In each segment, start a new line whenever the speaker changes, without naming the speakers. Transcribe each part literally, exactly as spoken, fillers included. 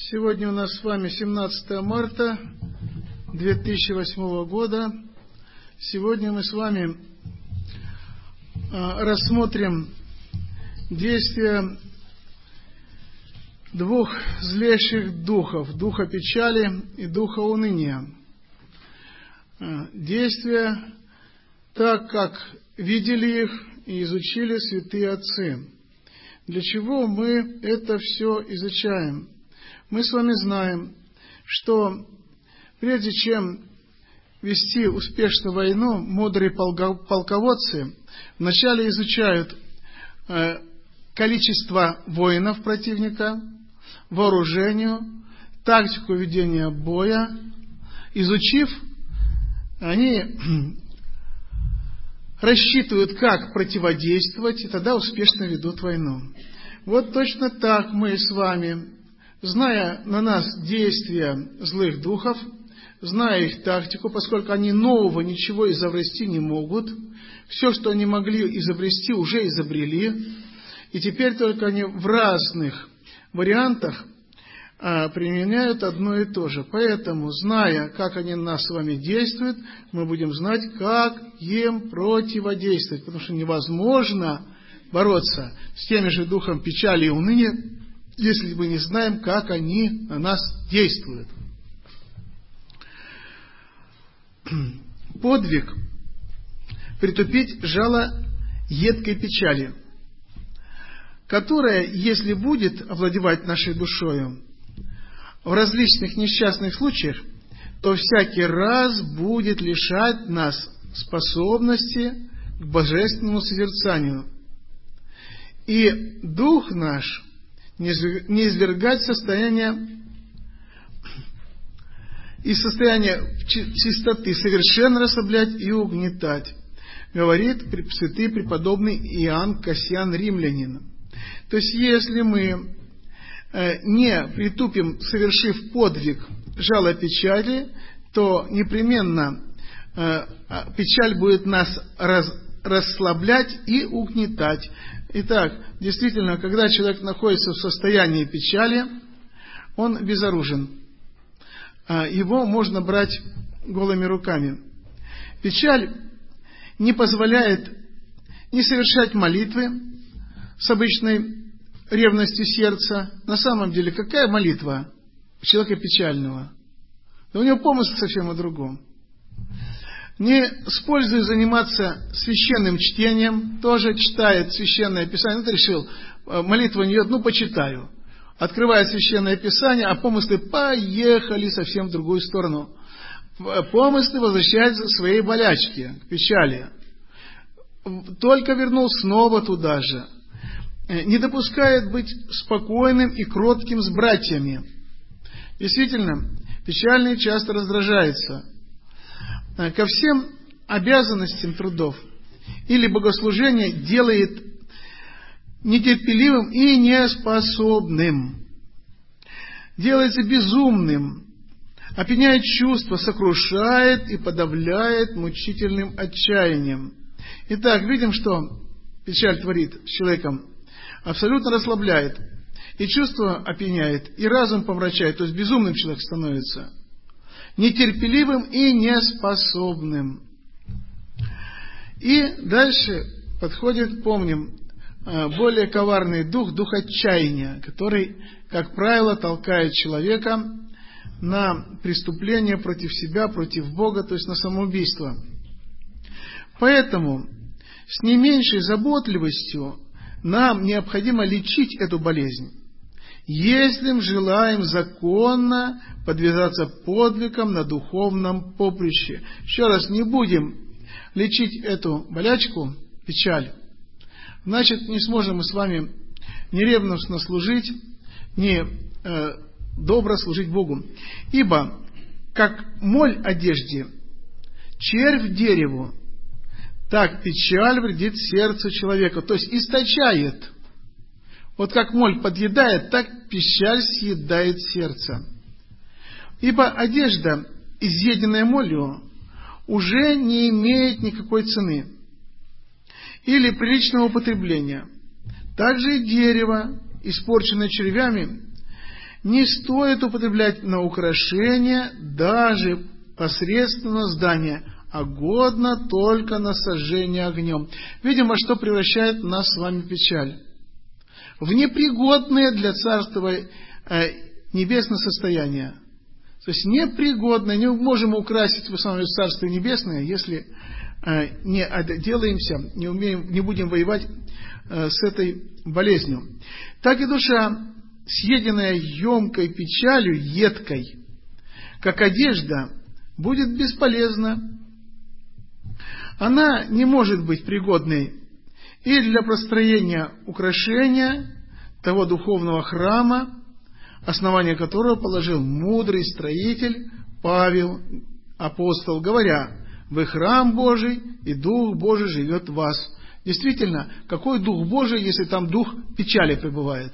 Сегодня у нас с вами семнадцатое марта две тысячи восьмого года. Сегодня мы с вами рассмотрим действия двух злейших духов, духа печали и духа уныния. Действия так, как видели их и изучили святые отцы. Для чего мы это все изучаем? Мы с вами знаем, что прежде чем вести успешно войну, мудрые полководцы вначале изучают количество воинов противника, вооружению, тактику ведения боя. Изучив, они рассчитывают, как противодействовать, и тогда успешно ведут войну. Вот точно так мы с вами, зная на нас действия злых духов, зная их тактику, поскольку они нового ничего изобрести не могут, все, что они могли изобрести, уже изобрели, и теперь только они в разных вариантах а, применяют одно и то же. Поэтому, зная, как они на нас с вами действуют, мы будем знать, как им противодействовать, потому что невозможно бороться с теми же духом печали и уныния, если мы не знаем, как они на нас действуют. Подвиг – притупить жало едкой печали, которая, если будет овладевать нашей душою в различных несчастных случаях, то всякий раз будет лишать нас способности к божественному созерцанию. И дух наш не извергать состояние из состояния чистоты, совершенно расслаблять и угнетать, говорит святый преподобный Иоанн Кассиан Римлянин. То есть, если мы не притупим, совершив подвиг жало печали, то непременно печаль будет нас раз, расслаблять и угнетать. Итак, действительно, когда человек находится в состоянии печали, он безоружен. Его можно брать голыми руками. Печаль не позволяет не совершать молитвы с обычной ревностью сердца. На самом деле, какая молитва у человека печального? Да у него помысл совсем о другом. Не с пользой заниматься священным чтением, тоже читает священное писание, ну, ты решил, молитва не идет, ну, почитаю. Открывает священное писание, а помыслы поехали совсем в другую сторону. Помыслы возвращаются к своей болячке, к печали. Только вернул снова туда же. Не допускает быть спокойным и кротким с братьями. Действительно, печальный часто раздражается ко всем обязанностям трудов или богослужения, делает нетерпеливым и неспособным, делается безумным, опьяняет чувства, сокрушает и подавляет мучительным отчаянием. Итак, видим, что печаль творит с человеком, абсолютно расслабляет, и чувство опьяняет, и разум помрачает, то есть безумным человек становится, нетерпеливым и неспособным. И дальше подходит, помним, более коварный дух, дух отчаяния, который, как правило, толкает человека на преступление против себя, против Бога, то есть на самоубийство. Поэтому с не меньшей заботливостью нам необходимо лечить эту болезнь, если мы желаем законно подвязаться подвигом на духовном поприще. Еще раз, не будем лечить эту болячку, печаль, значит, не сможем мы с вами ни ревностно служить, ни э, добро служить Богу. Ибо, как моль одежде, червь дереву, так печаль вредит сердцу человека, то есть источает. Вот как моль подъедает, так печаль съедает сердце. Ибо одежда, изъеденная молью, уже не имеет никакой цены или приличного употребления. Также и дерево, испорченное червями, Не стоит употреблять на украшение даже посредственно здания, а годно только на сожжение огнем. Видим, во что превращает нас с вами печаль. В непригодное для Царства э, Небесное состояние. То есть непригодное, не можем украсить в основном Царство Небесное, если э, не отделаемся, не, умеем, не будем воевать э, с этой болезнью. Так и душа, съеденная емкой печалью, едкой, как одежда, будет бесполезна. Она не может быть пригодной и для построения украшения того духовного храма, основание которого положил мудрый строитель Павел, апостол, говоря: «Вы храм Божий, и Дух Божий живет в вас». Действительно, какой Дух Божий, если там дух печали пребывает?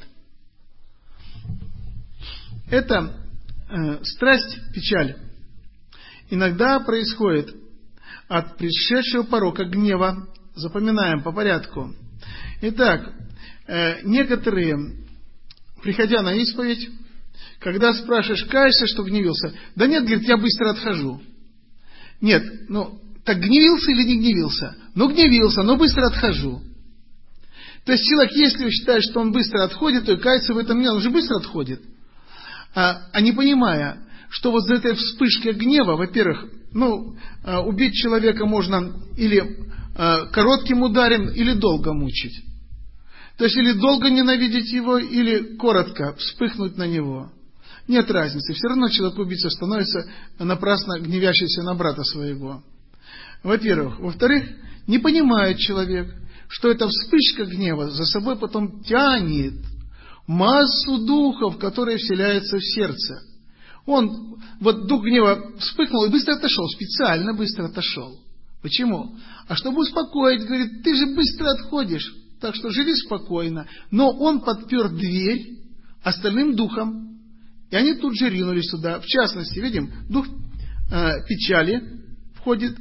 Это э, страсть, печаль иногда происходит от пришедшего порока гнева. Запоминаем по порядку. Итак, э, некоторые, приходя на исповедь, когда спрашиваешь, каешься, что гневился? Да нет, говорит, я быстро отхожу. Нет, ну, так гневился или не гневился? Ну, гневился, но быстро отхожу. То есть человек, если считает, что он быстро отходит, то и кается в этом нет, он же быстро отходит. А, а не понимая, что вот за этой вспышкой гнева, во-первых, ну, а, убить человека можно или а, коротким ударом, или долго мучить. То есть, или долго ненавидеть его, или коротко вспыхнуть на него. Нет разницы. Все равно человек-убийца становится напрасно гневящийся на брата своего. Во-первых. Во-вторых, не понимает человек, что эта вспышка гнева за собой потом тянет массу духов, которые вселяются в сердце. Он, вот дух гнева вспыхнул и быстро отошел, специально быстро отошел. Почему? А чтобы успокоить, говорит, ты же быстро отходишь, так что живи спокойно. Но он подпер дверь остальным духом, и они тут же ринулись сюда. В частности, видим, дух э, печали входит.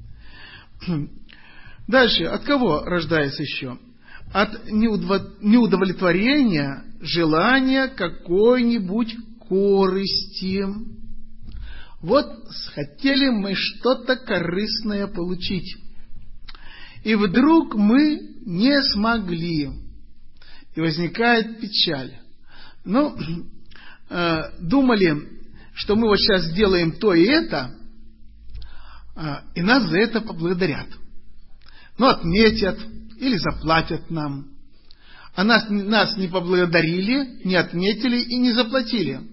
Дальше, от кого рождается еще? От неудовлетворения желания какой-нибудь корысти. Вот хотели мы что-то корыстное получить. И вдруг мы не смогли. И возникает печаль. Ну, э, думали, что мы вот сейчас сделаем то и это, э, и нас за это поблагодарят. Ну, отметят или заплатят нам. А нас, нас не поблагодарили, не отметили и не заплатили.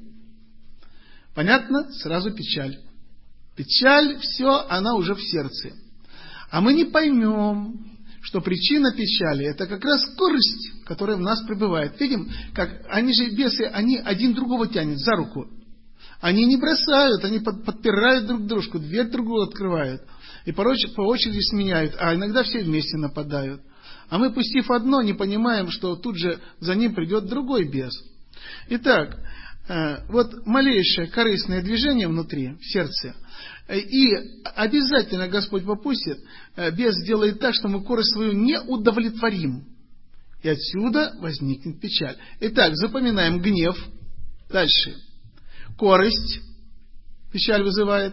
Понятно? Сразу печаль. Печаль, все, она уже в сердце. А мы не поймем, что причина печали – это как раз корость, которая в нас пребывает. Видим, как они же, бесы, они один другого тянут за руку. Они не бросают, они под, подпирают друг дружку, дверь другую открывают. И по очереди сменяют, а иногда все вместе нападают. А мы, пустив одно, не понимаем, что тут же за ним придет другой бес. Итак, вот малейшее корыстное движение внутри, в сердце, и обязательно Господь попустит, бес сделает так, что мы корость свою не удовлетворим. И отсюда возникнет печаль. Итак, запоминаем гнев. Дальше. Корость. Печаль вызывает.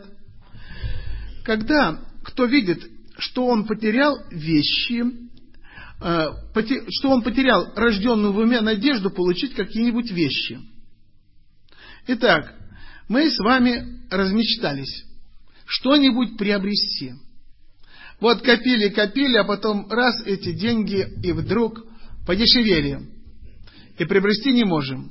Когда кто видит, что он потерял вещи, что он потерял рожденную в уме надежду получить какие-нибудь вещи. Итак, мы с вами размечтались что-нибудь приобрести. Вот копили, копили, а потом раз эти деньги и вдруг подешевели. И приобрести не можем.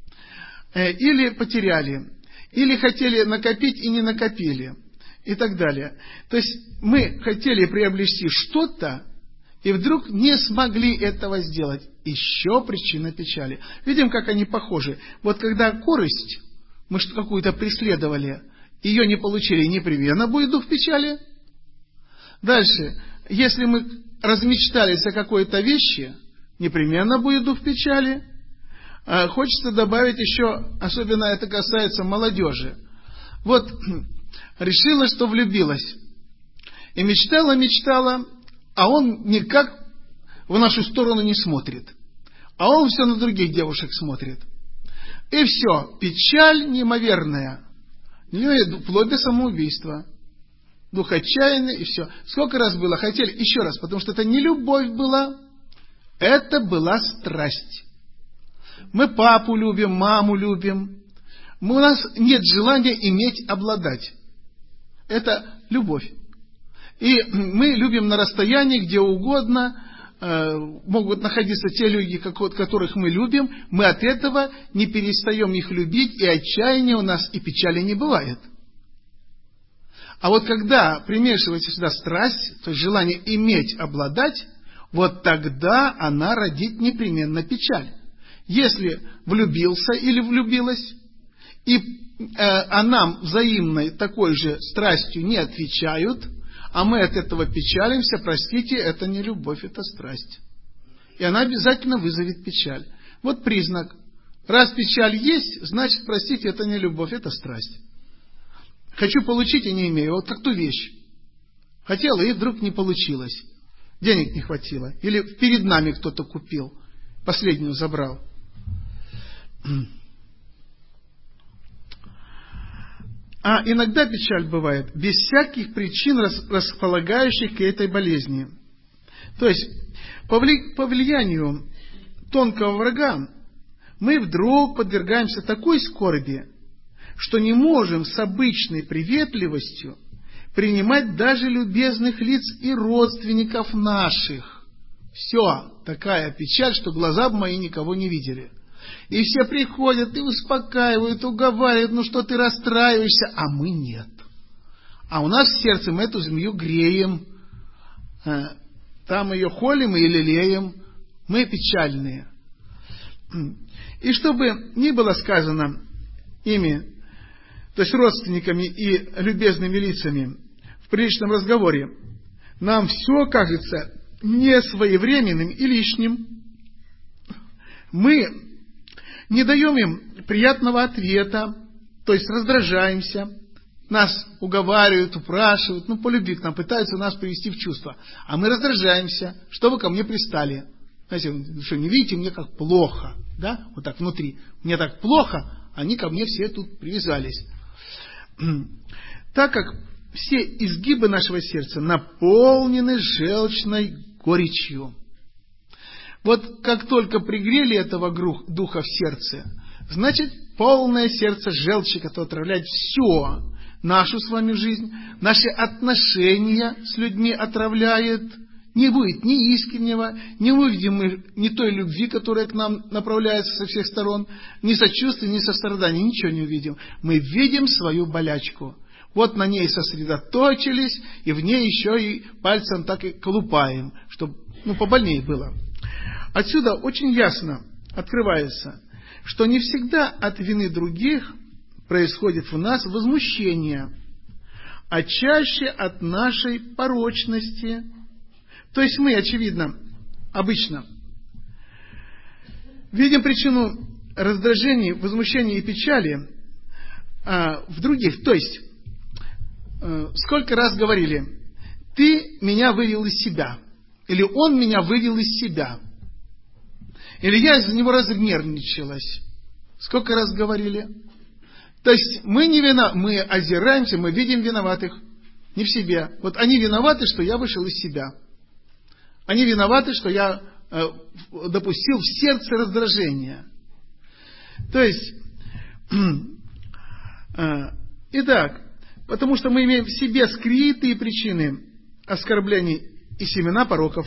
Или потеряли. Или хотели накопить и не накопили. И так далее. То есть мы хотели приобрести что-то, и вдруг не смогли этого сделать. Еще причина печали. Видим, как они похожи. Вот когда корость, мы что какую-то преследовали, ее не получили, непременно будет дух печали. Дальше, если мы размечтались о какой-то вещи, непременно будет дух печали. А хочется добавить еще, особенно это касается молодежи. Вот решила, что влюбилась. И мечтала, мечтала, а он никак в нашу сторону не смотрит. А он все на других девушек смотрит. И все, печаль неимоверная, вплоть до самоубийства. Дух отчаянный, и все. Сколько раз было? Хотели? Еще раз, потому что это не любовь была, это была страсть. Мы папу любим, маму любим. Мы, у нас нет желания иметь, обладать. Это любовь. И мы любим на расстоянии, где угодно, э, могут находиться те люди, которых мы любим, мы от этого не перестаем их любить, и отчаяния у нас, и печали не бывает. А вот когда примешивается сюда страсть, то есть желание иметь, обладать, вот тогда она родит непременно печаль. Если влюбился или влюбилась, и э, а нам взаимной такой же страстью не отвечают, а мы от этого печалимся, простите, это не любовь, это страсть. И она обязательно вызовет печаль. Вот признак. Раз печаль есть, значит, простите, это не любовь, это страсть. Хочу получить и не имею. Вот как ту вещь. Хотела и вдруг не получилось. Денег не хватило. Или перед нами кто-то купил. Последнюю забрал. А иногда печаль бывает без всяких причин, располагающих к этой болезни. То есть, по влиянию тонкого врага мы вдруг подвергаемся такой скорби, что не можем с обычной приветливостью принимать даже любезных лиц и родственников наших. Все, такая печаль, что глаза бы мои никого не видели. И все приходят и успокаивают, уговаривают, ну что ты расстраиваешься, а мы нет. А у нас в сердце мы эту змею греем, там ее холим и лелеем, мы печальные. И чтобы ни было сказано ими, то есть родственниками и любезными лицами в приличном разговоре, нам все кажется несвоевременным и лишним. Мы не даем им приятного ответа, то есть раздражаемся, нас уговаривают, упрашивают, ну, по любви к нам пытаются нас привести в чувство. А мы раздражаемся, что вы ко мне пристали. Знаете, вы что, не видите, мне как плохо, да, вот так внутри. Мне так плохо, они ко мне все тут привязались. Так как все изгибы нашего сердца наполнены желчной горечью. Вот как только пригрели этого духа в сердце, значит, полное сердце желчи, которое отравляет все, нашу с вами жизнь, наши отношения с людьми отравляет. Не будет ни искреннего, не увидим мы ни той любви, которая к нам направляется со всех сторон, ни сочувствия, ни сострадания, ничего не увидим. Мы видим свою болячку. Вот на ней сосредоточились, и в ней еще и пальцем так и колупаем, чтобы ну, побольнее было. Отсюда очень ясно открывается, что не всегда от вины других происходит в нас возмущение, а чаще от нашей порочности. То есть мы, очевидно, обычно видим причину раздражения, возмущения и печали а, в других. То есть, а, сколько раз говорили, ты меня вывел из себя, или он меня вывел из себя, или я из-за него разгневничалась. Сколько раз говорили? То есть мы не вина, мы озираемся, мы видим виноватых не в себе. Вот они виноваты, что я вышел из себя. Они виноваты, что я э, допустил в сердце раздражение. То есть, э, итак, потому что мы имеем в себе скрытые причины оскорблений и семена пороков.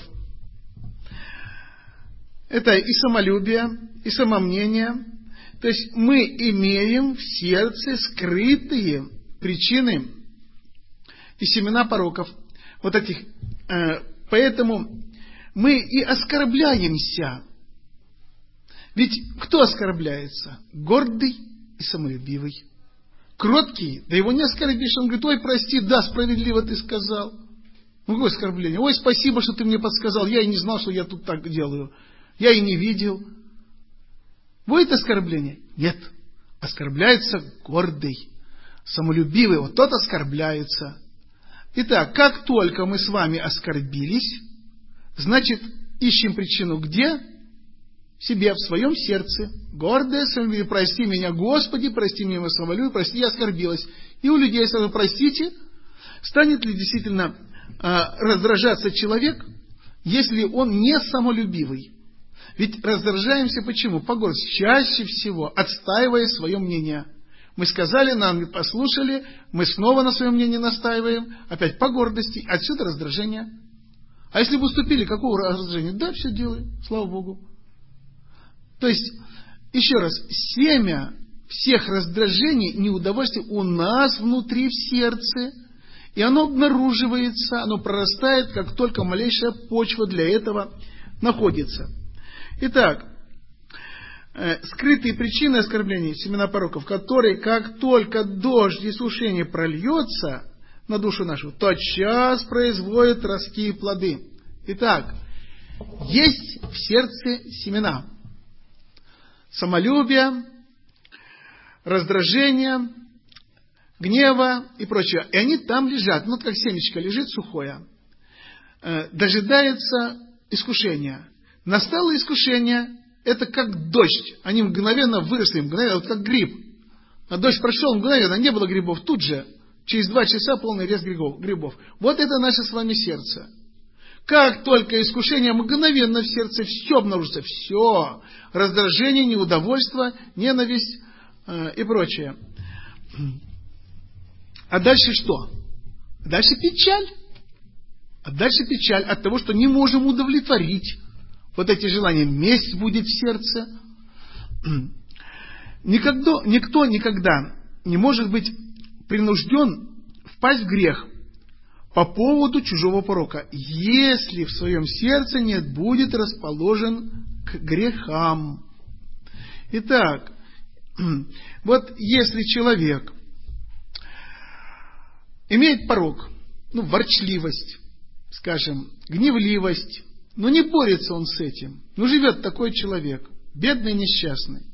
Это и самолюбие, и самомнение. То есть мы имеем в сердце скрытые причины и семена пороков. Вот этих. Э, поэтому мы и оскорбляемся. Ведь кто оскорбляется? Гордый и самолюбивый. Кроткий, да его не оскорбишь. Он говорит, ой, прости, да, справедливо ты сказал. Ну, какое оскорбление? Ой, спасибо, что ты мне подсказал. Я и не знал, что я тут так делаю. Я и не видел. Будет оскорбление? Нет. Оскорбляется гордый, самолюбивый. Вот тот оскорбляется. Итак, как только мы с вами оскорбились, значит, ищем причину где? В себе, в своем сердце, гордое, прости меня, Господи, прости меня, самолюбие, прости, я оскорбилась. И у людей сразу простите, станет ли действительно а, раздражаться человек, если он не самолюбивый? Ведь раздражаемся почему? По гордости. Чаще всего отстаивая свое мнение. Мы сказали, нам не послушали, мы снова на своем мнении настаиваем, опять по гордости, отсюда раздражение. А если бы уступили, какого раздражения? Да, все делаю, слава Богу. То есть, еще раз, семя всех раздражений, неудовольствий у нас внутри в сердце, и оно обнаруживается, оно прорастает, как только малейшая почва для этого находится. Итак, э, скрытые причины оскорблений, семена пороков, которые, как только дождь и сушение прольется на душу нашу, тотчас производят ростки и плоды. Итак, есть в сердце семена. Самолюбие, раздражение, гнева и прочее. И они там лежат, ну, как семечко лежит сухое. Э, дожидается искушения. Настало искушение, это как дождь. Они мгновенно выросли, мгновенно, вот как гриб. А дождь прошел мгновенно, не было грибов. Тут же, через два часа полный рез грибов. Вот это наше с вами сердце. Как только искушение, мгновенно в сердце все обнаружится. Все. Раздражение, неудовольство, ненависть э, и прочее. А дальше что? Дальше печаль. А дальше печаль от того, что не можем удовлетворить вот эти желания. Месть будет в сердце. Никогда, никто никогда не может быть принужден впасть в грех по поводу чужого порока, если в своем сердце не будет расположен к грехам. Итак, вот если человек имеет порок, ну, ворчливость, скажем, гневливость, но не борется он с этим, ну, живет такой человек, бедный, несчастный.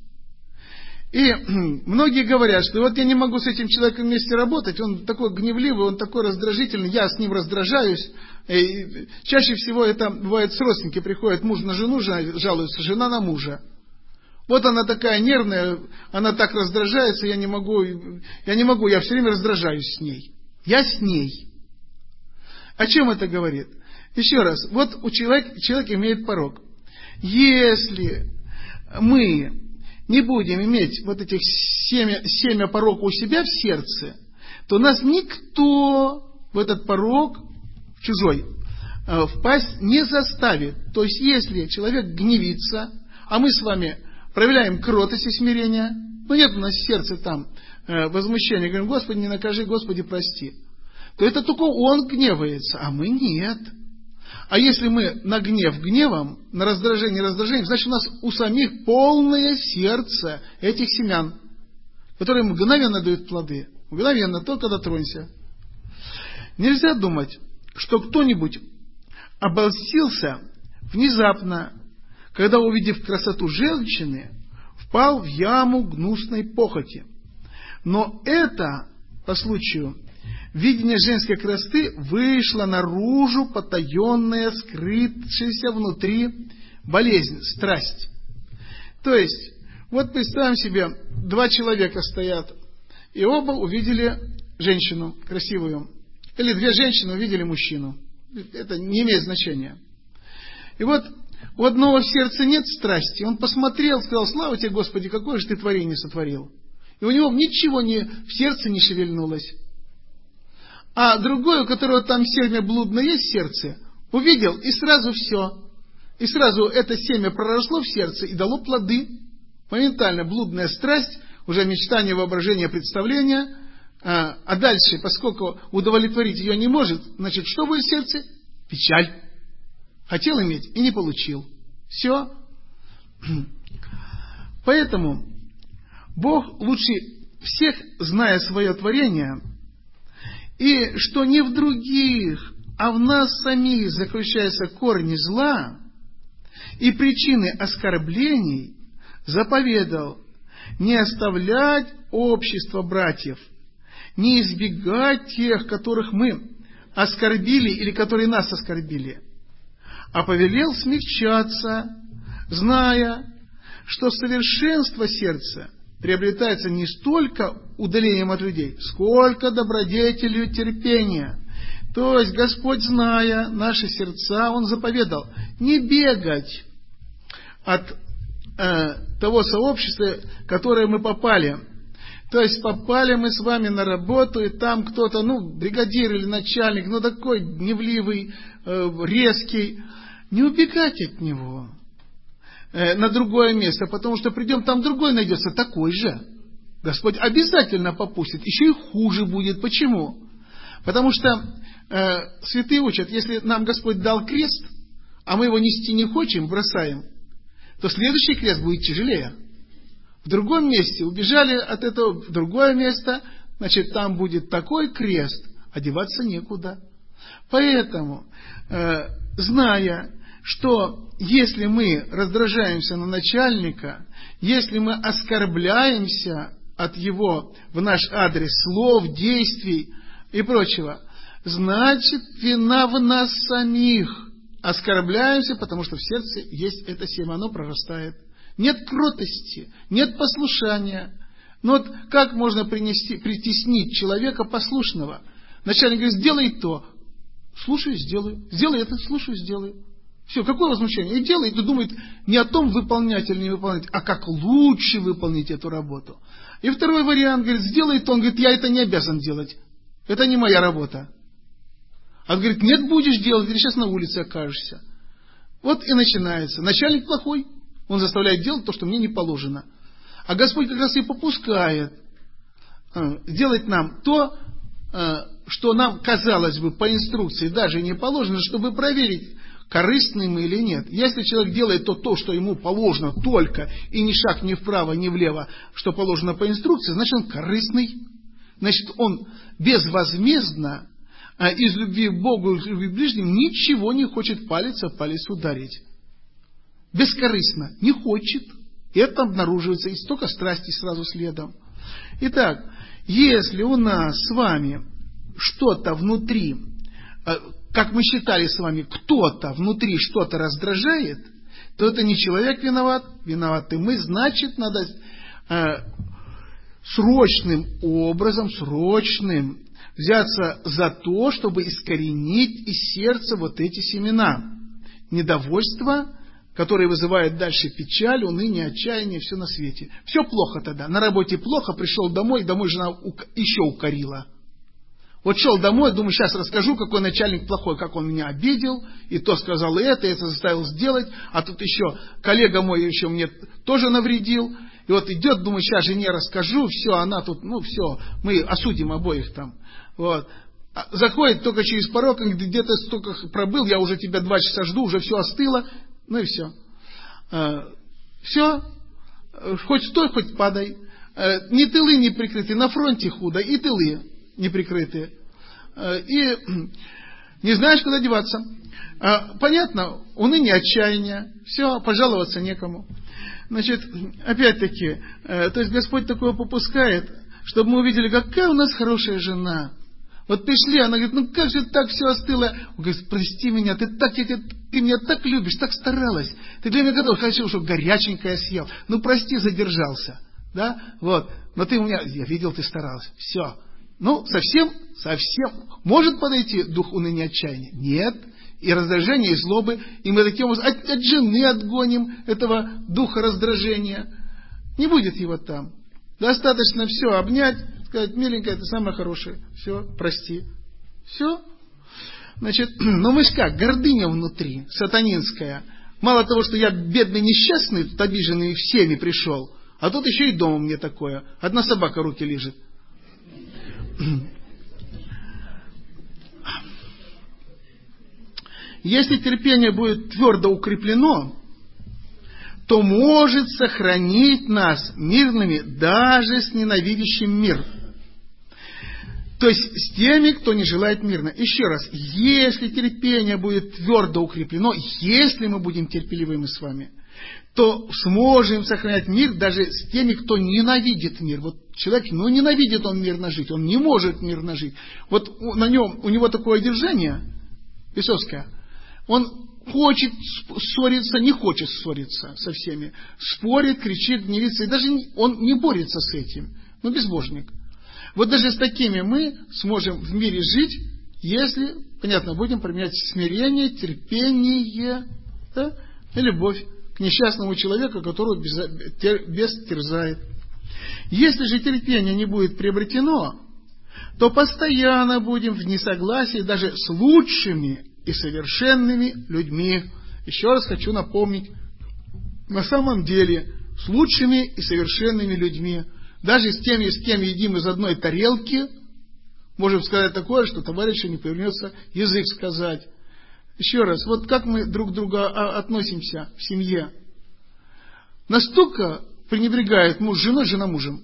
И многие говорят, что вот я не могу с этим человеком вместе работать, он такой гневливый, он такой раздражительный, я с ним раздражаюсь. И чаще всего это бывает с родственники, приходят муж на жену, жалуется, жена на мужа. Вот она такая нервная, она так раздражается, я не могу, я не могу, я все время раздражаюсь с ней. Я с ней. О чем это говорит? Еще раз, вот у человека, человек имеет порок. Если мы не будем иметь вот этих семя, семя порока у себя в сердце, то нас никто в этот порок, в чужой, впасть не заставит. То есть, если человек гневится, а мы с вами проявляем кротость и смирение, но нет у нас в сердце там возмущения, говорим, Господи, не накажи, Господи, прости, то это только он гневается, а мы нет. А если мы на гнев гневом, на раздражение раздражением, значит у нас у самих полное сердце этих семян, которые мгновенно дают плоды. Мгновенно, только дотронься. Нельзя думать, что кто-нибудь обольстился внезапно, когда, увидев красоту женщины, впал в яму гнусной похоти. Но это, по случаю видение женской красоты, вышло наружу потаенная, скрытшаяся внутри болезнь, страсть. То есть, вот представим себе, два человека стоят, и оба увидели женщину красивую. Или две женщины увидели мужчину. Это не имеет значения. И вот у одного в сердце нет страсти. Он посмотрел, сказал, слава тебе, Господи, какое же ты творение сотворил. И у него ничего не, в сердце не шевельнулось. А другой, у которого там семя блудное есть в сердце, увидел, и сразу все. И сразу это семя проросло в сердце и дало плоды. Моментально блудная страсть, уже мечтание, воображение, представление. А, а дальше, поскольку удовлетворить ее не может, значит, что будет в сердце? Печаль. Хотел иметь и не получил. Все. Поэтому Бог лучше всех, зная свое творение, и что не в других, а в нас самих заключаются корни зла и причины оскорблений, заповедал не оставлять общество братьев, не избегать тех, которых мы оскорбили или которые нас оскорбили, а повелел смягчаться, зная, что совершенство сердца приобретается не столько удалением от людей, сколько добродетелью терпения. То есть Господь, зная наши сердца, Он заповедал не бегать от э, того сообщества, в которое мы попали. То есть попали мы с вами на работу, и там кто-то, ну, бригадир или начальник, ну, такой гневливый, э, резкий. Не убегать от него э, на другое место, потому что придем, там другой найдется, такой же. Господь обязательно попустит, еще и хуже будет. Почему? Потому что э, святые учат, если нам Господь дал крест, а мы его нести не хотим, бросаем, то следующий крест будет тяжелее. В другом месте убежали от этого в другое место, значит, там будет такой крест, одеваться некуда. Поэтому, э, зная, что если мы раздражаемся на начальника, если мы оскорбляемся от его в наш адрес слов, действий и прочего, значит, вина в нас самих. Оскорбляемся, потому что в сердце есть это семя, оно прорастает. Нет кротости, нет послушания. Но вот как можно принести, притеснить человека послушного? Начальник говорит, сделай то. Слушаю, сделаю. Сделай это, слушаю, сделаю. Все, какое возмущение? И делает, и думает не о том, выполнять или не выполнять, а как лучше выполнить эту работу. И второй вариант, говорит, сделай то. Он говорит, я это не обязан делать. Это не моя работа. А он говорит, нет, будешь делать, или сейчас на улице окажешься. Вот и начинается. Начальник плохой. Он заставляет делать то, что мне не положено. А Господь как раз и попускает делать нам то, что нам, казалось бы, по инструкции даже не положено, чтобы проверить, корыстный мы или нет. Если человек делает то, то, что ему положено только, и ни шаг ни вправо, ни влево, что положено по инструкции, значит, он корыстный. Значит, он безвозмездно, из любви к Богу и любви к ближним, ничего не хочет палец о палец ударить. Бескорыстно. Не хочет. И это обнаруживается, и столько страсти сразу следом. Итак, если у нас с вами что-то внутри, как мы считали с вами, кто-то внутри что-то раздражает, то это не человек виноват, виноваты мы, значит, надо э, срочным образом, срочным взяться за то, чтобы искоренить из сердца вот эти семена. Недовольство, которое вызывает дальше печаль, уныние, отчаяние, все на свете. Все плохо тогда. На работе плохо, пришел домой, домой жена еще укорила. Вот шел домой, думаю, сейчас расскажу, какой начальник плохой, как он меня обидел, и то сказал и это, и это заставил сделать, а тут еще коллега мой еще мне тоже навредил. И вот идет, думаю, сейчас жене расскажу, все, она тут, ну все, мы осудим обоих там. Вот. Заходит только через порог, где-то столько пробыл, я уже тебя два часа жду, уже все остыло, ну и все. Все, хоть стой, хоть падай. Ни тылы не прикрыты, на фронте худо, и тылы не прикрытые. И не знаешь, куда деваться. Понятно, уныние, отчаяние, все, пожаловаться некому. Значит, опять-таки, то есть Господь такое попускает, чтобы мы увидели, какая у нас хорошая жена. Вот пришли, она говорит, ну как же так все остыло? Он говорит, прости меня, ты, так, я, ты меня так любишь, так старалась. Ты для меня готов, хочу, чтобы горяченькое съел. Ну прости, задержался. Да? Вот. Но ты у меня, я видел, ты старалась. Все. Ну, совсем, совсем. Может подойти дух уныния, отчаяния? Нет. И раздражения, и злобы. И мы таким образом от, от жены отгоним этого духа раздражения. Не будет его там. Достаточно все обнять, сказать, миленькая, ты самая хорошая. Все, прости. Все. Значит, ну мы ж как, гордыня внутри, сатанинская. Мало того, что я бедный несчастный, тут обиженный всеми пришел, а тут еще и дома мне такое. Одна собака руки лижет. Если терпение будет твердо укреплено, то может сохранить нас мирными даже с ненавидящим мир. То есть с теми, кто не желает мирно. Еще раз, если терпение будет твердо укреплено, если мы будем терпеливыми с вами, то сможем сохранять мир даже с теми, кто ненавидит мир. Вот человек, ну ненавидит он мирно жить, он не может мирно жить. Вот на нем, у него такое держание, Весовское, он хочет ссориться, не хочет ссориться со всеми. Спорит, кричит, гневится. И даже он не борется с этим. Ну, безбожник. Вот даже с такими мы сможем в мире жить, если, понятно, будем применять смирение, терпение, да, и любовь к несчастному человеку, которого бес терзает. Если же терпение не будет приобретено, то постоянно будем в несогласии даже с лучшими и совершенными людьми. Еще раз хочу напомнить, на самом деле, с лучшими и совершенными людьми, даже с теми, с кем едим из одной тарелки, можем сказать такое, что товарищу не повернется язык сказать. Еще раз, вот как мы друг к другу относимся в семье. Настолько пренебрегает муж женой, жена мужем.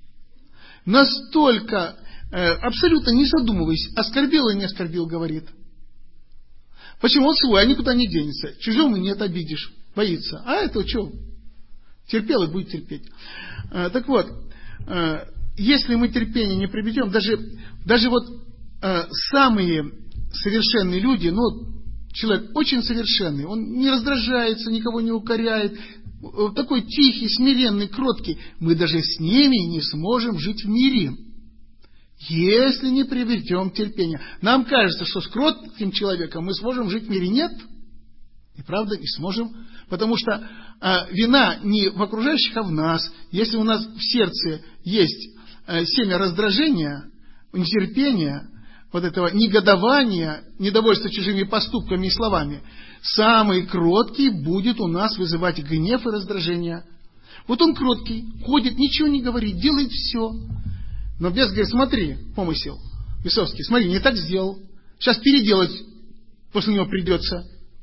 Настолько, э, абсолютно не задумываясь, оскорбил или не оскорбил, говорит. Почему? Он свой, а никуда не денется. Чужому нет, обидишь, боится. А это что? Терпел и будет терпеть. Э, так вот, э, если мы терпение не приобретем, даже, даже вот э, самые совершенные люди, ну, человек очень совершенный, он не раздражается, никого не укоряет, такой тихий, смиренный, кроткий, мы даже с ними не сможем жить в мире, если не приобретем терпение. Нам кажется, что с кротким человеком мы сможем жить в мире. Нет, неправда, не сможем, потому что а, вина не в окружающих, а в нас. Если у нас в сердце есть а, семя раздражения, нетерпения, вот этого негодования, недовольства чужими поступками и словами, самый кроткий будет у нас вызывать гнев и раздражение. Вот он кроткий, ходит, ничего не говорит, делает все. Но бес говорит: смотри, помысел, Весовский, смотри, не так сделал. Сейчас переделать после него придется.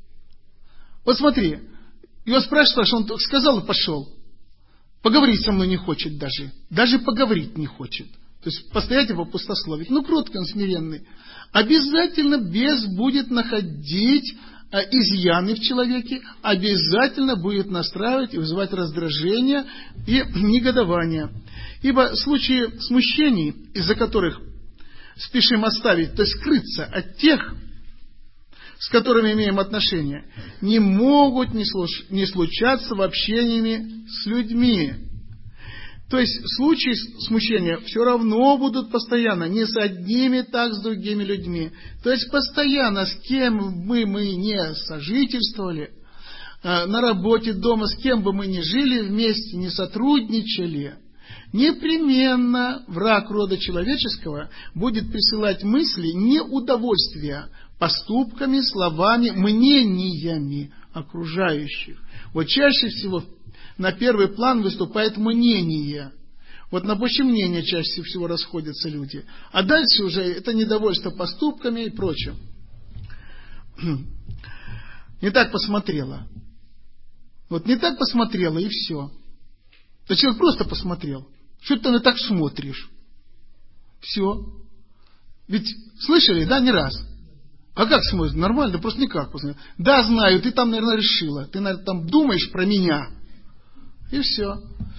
Вот смотри, его спрашивают, что он сказал и пошел. Поговорить со мной не хочет даже. Даже поговорить не хочет. То есть постоять его пустословить. Ну, кроткий он, смиренный. Обязательно бес будет находить а, изъяны в человеке, обязательно будет настраивать и вызывать раздражение и негодование. Ибо случаи смущений, из-за которых спешим оставить, то есть скрыться от тех, с которыми имеем отношения, не могут не, слуш- не случаться в общении с людьми. То есть случаи смущения все равно будут постоянно, не с одними, так с другими людьми. То есть постоянно, с кем бы мы не сожительствовали, на работе, дома, с кем бы мы ни жили вместе, не сотрудничали, непременно враг рода человеческого будет присылать мысли неудовольствия поступками, словами, мнениями окружающих. Вот чаще всего на первый план выступает мнение. Вот на почве мнения чаще всего расходятся люди. А дальше уже это недовольство поступками и прочим. Не так посмотрела. Вот не так посмотрела, и все. Да человек просто посмотрел. Что ты на так смотришь? Все. Ведь слышали, да, не раз? А как смотришь? Нормально, просто никак. Да, знаю, ты там, наверное, решила. Ты, наверное, там думаешь про меня. И все.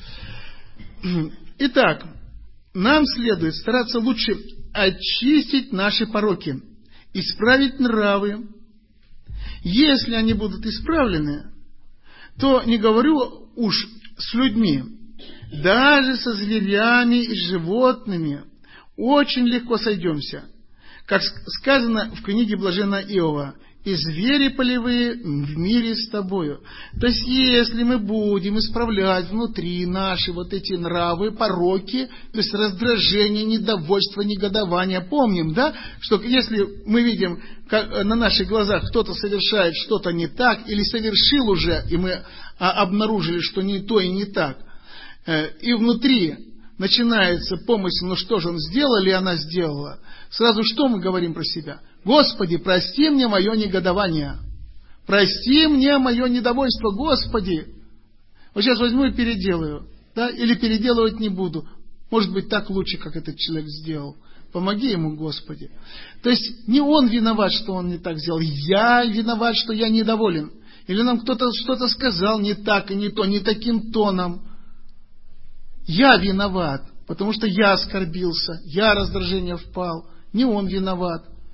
Итак, нам следует стараться лучше очистить наши пороки, исправить нравы. Если они будут исправлены, то, не говорю уж с людьми, даже со зверями и животными очень легко сойдемся. Как сказано в книге Блаженного Иова: «И звери полевые в мире с тобою». То есть, если мы будем исправлять внутри наши вот эти нравы, пороки, то есть раздражение, недовольство, негодование, помним, да, что если мы видим, как на наших глазах кто-то совершает что-то не так, или совершил уже, и мы обнаружили, что не то и не так, и внутри начинается помысел: ну что же он сделал или она сделала, сразу что мы говорим про себя? Господи, прости мне мое негодование. Прости мне мое недовольство, Господи. Вот сейчас возьму и переделаю. Да? Или переделывать не буду. Может быть, так лучше, как этот человек сделал. Помоги ему, Господи. То есть не он виноват, что он не так сделал. Я виноват, что я недоволен. Или нам кто-то что-то сказал не так и не то, не таким тоном. Я виноват, потому что я оскорбился, я раздражение впал. Не он виноват.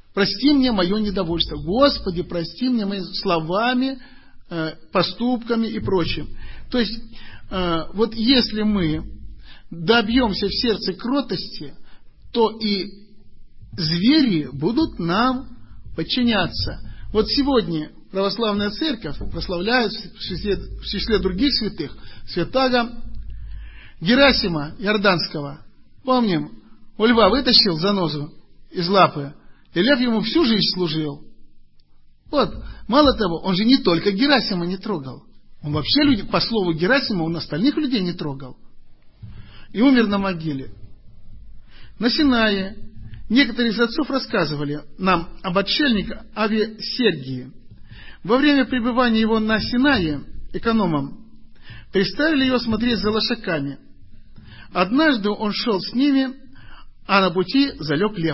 прости мне мое недовольство. Господи, прости мне моими словами, поступками и прочим. То есть, вот если мы добьемся в сердце кротости, то и звери будут нам подчиняться. Вот сегодня православная церковь прославляет в числе, в числе других святых святаго Герасима Иорданского. Помним, у льва вытащил занозу из лапы, и лев ему всю жизнь служил. Вот, мало того, он же не только Герасима не трогал. Он вообще, люди, по слову Герасима, он остальных людей не трогал. И умер на могиле. На Синае некоторые из отцов рассказывали нам об отшельнике Аве Сергии. Во время пребывания его на Синае экономом приставили его смотреть за лошаками. Однажды он шел с ними, а на пути залег лев.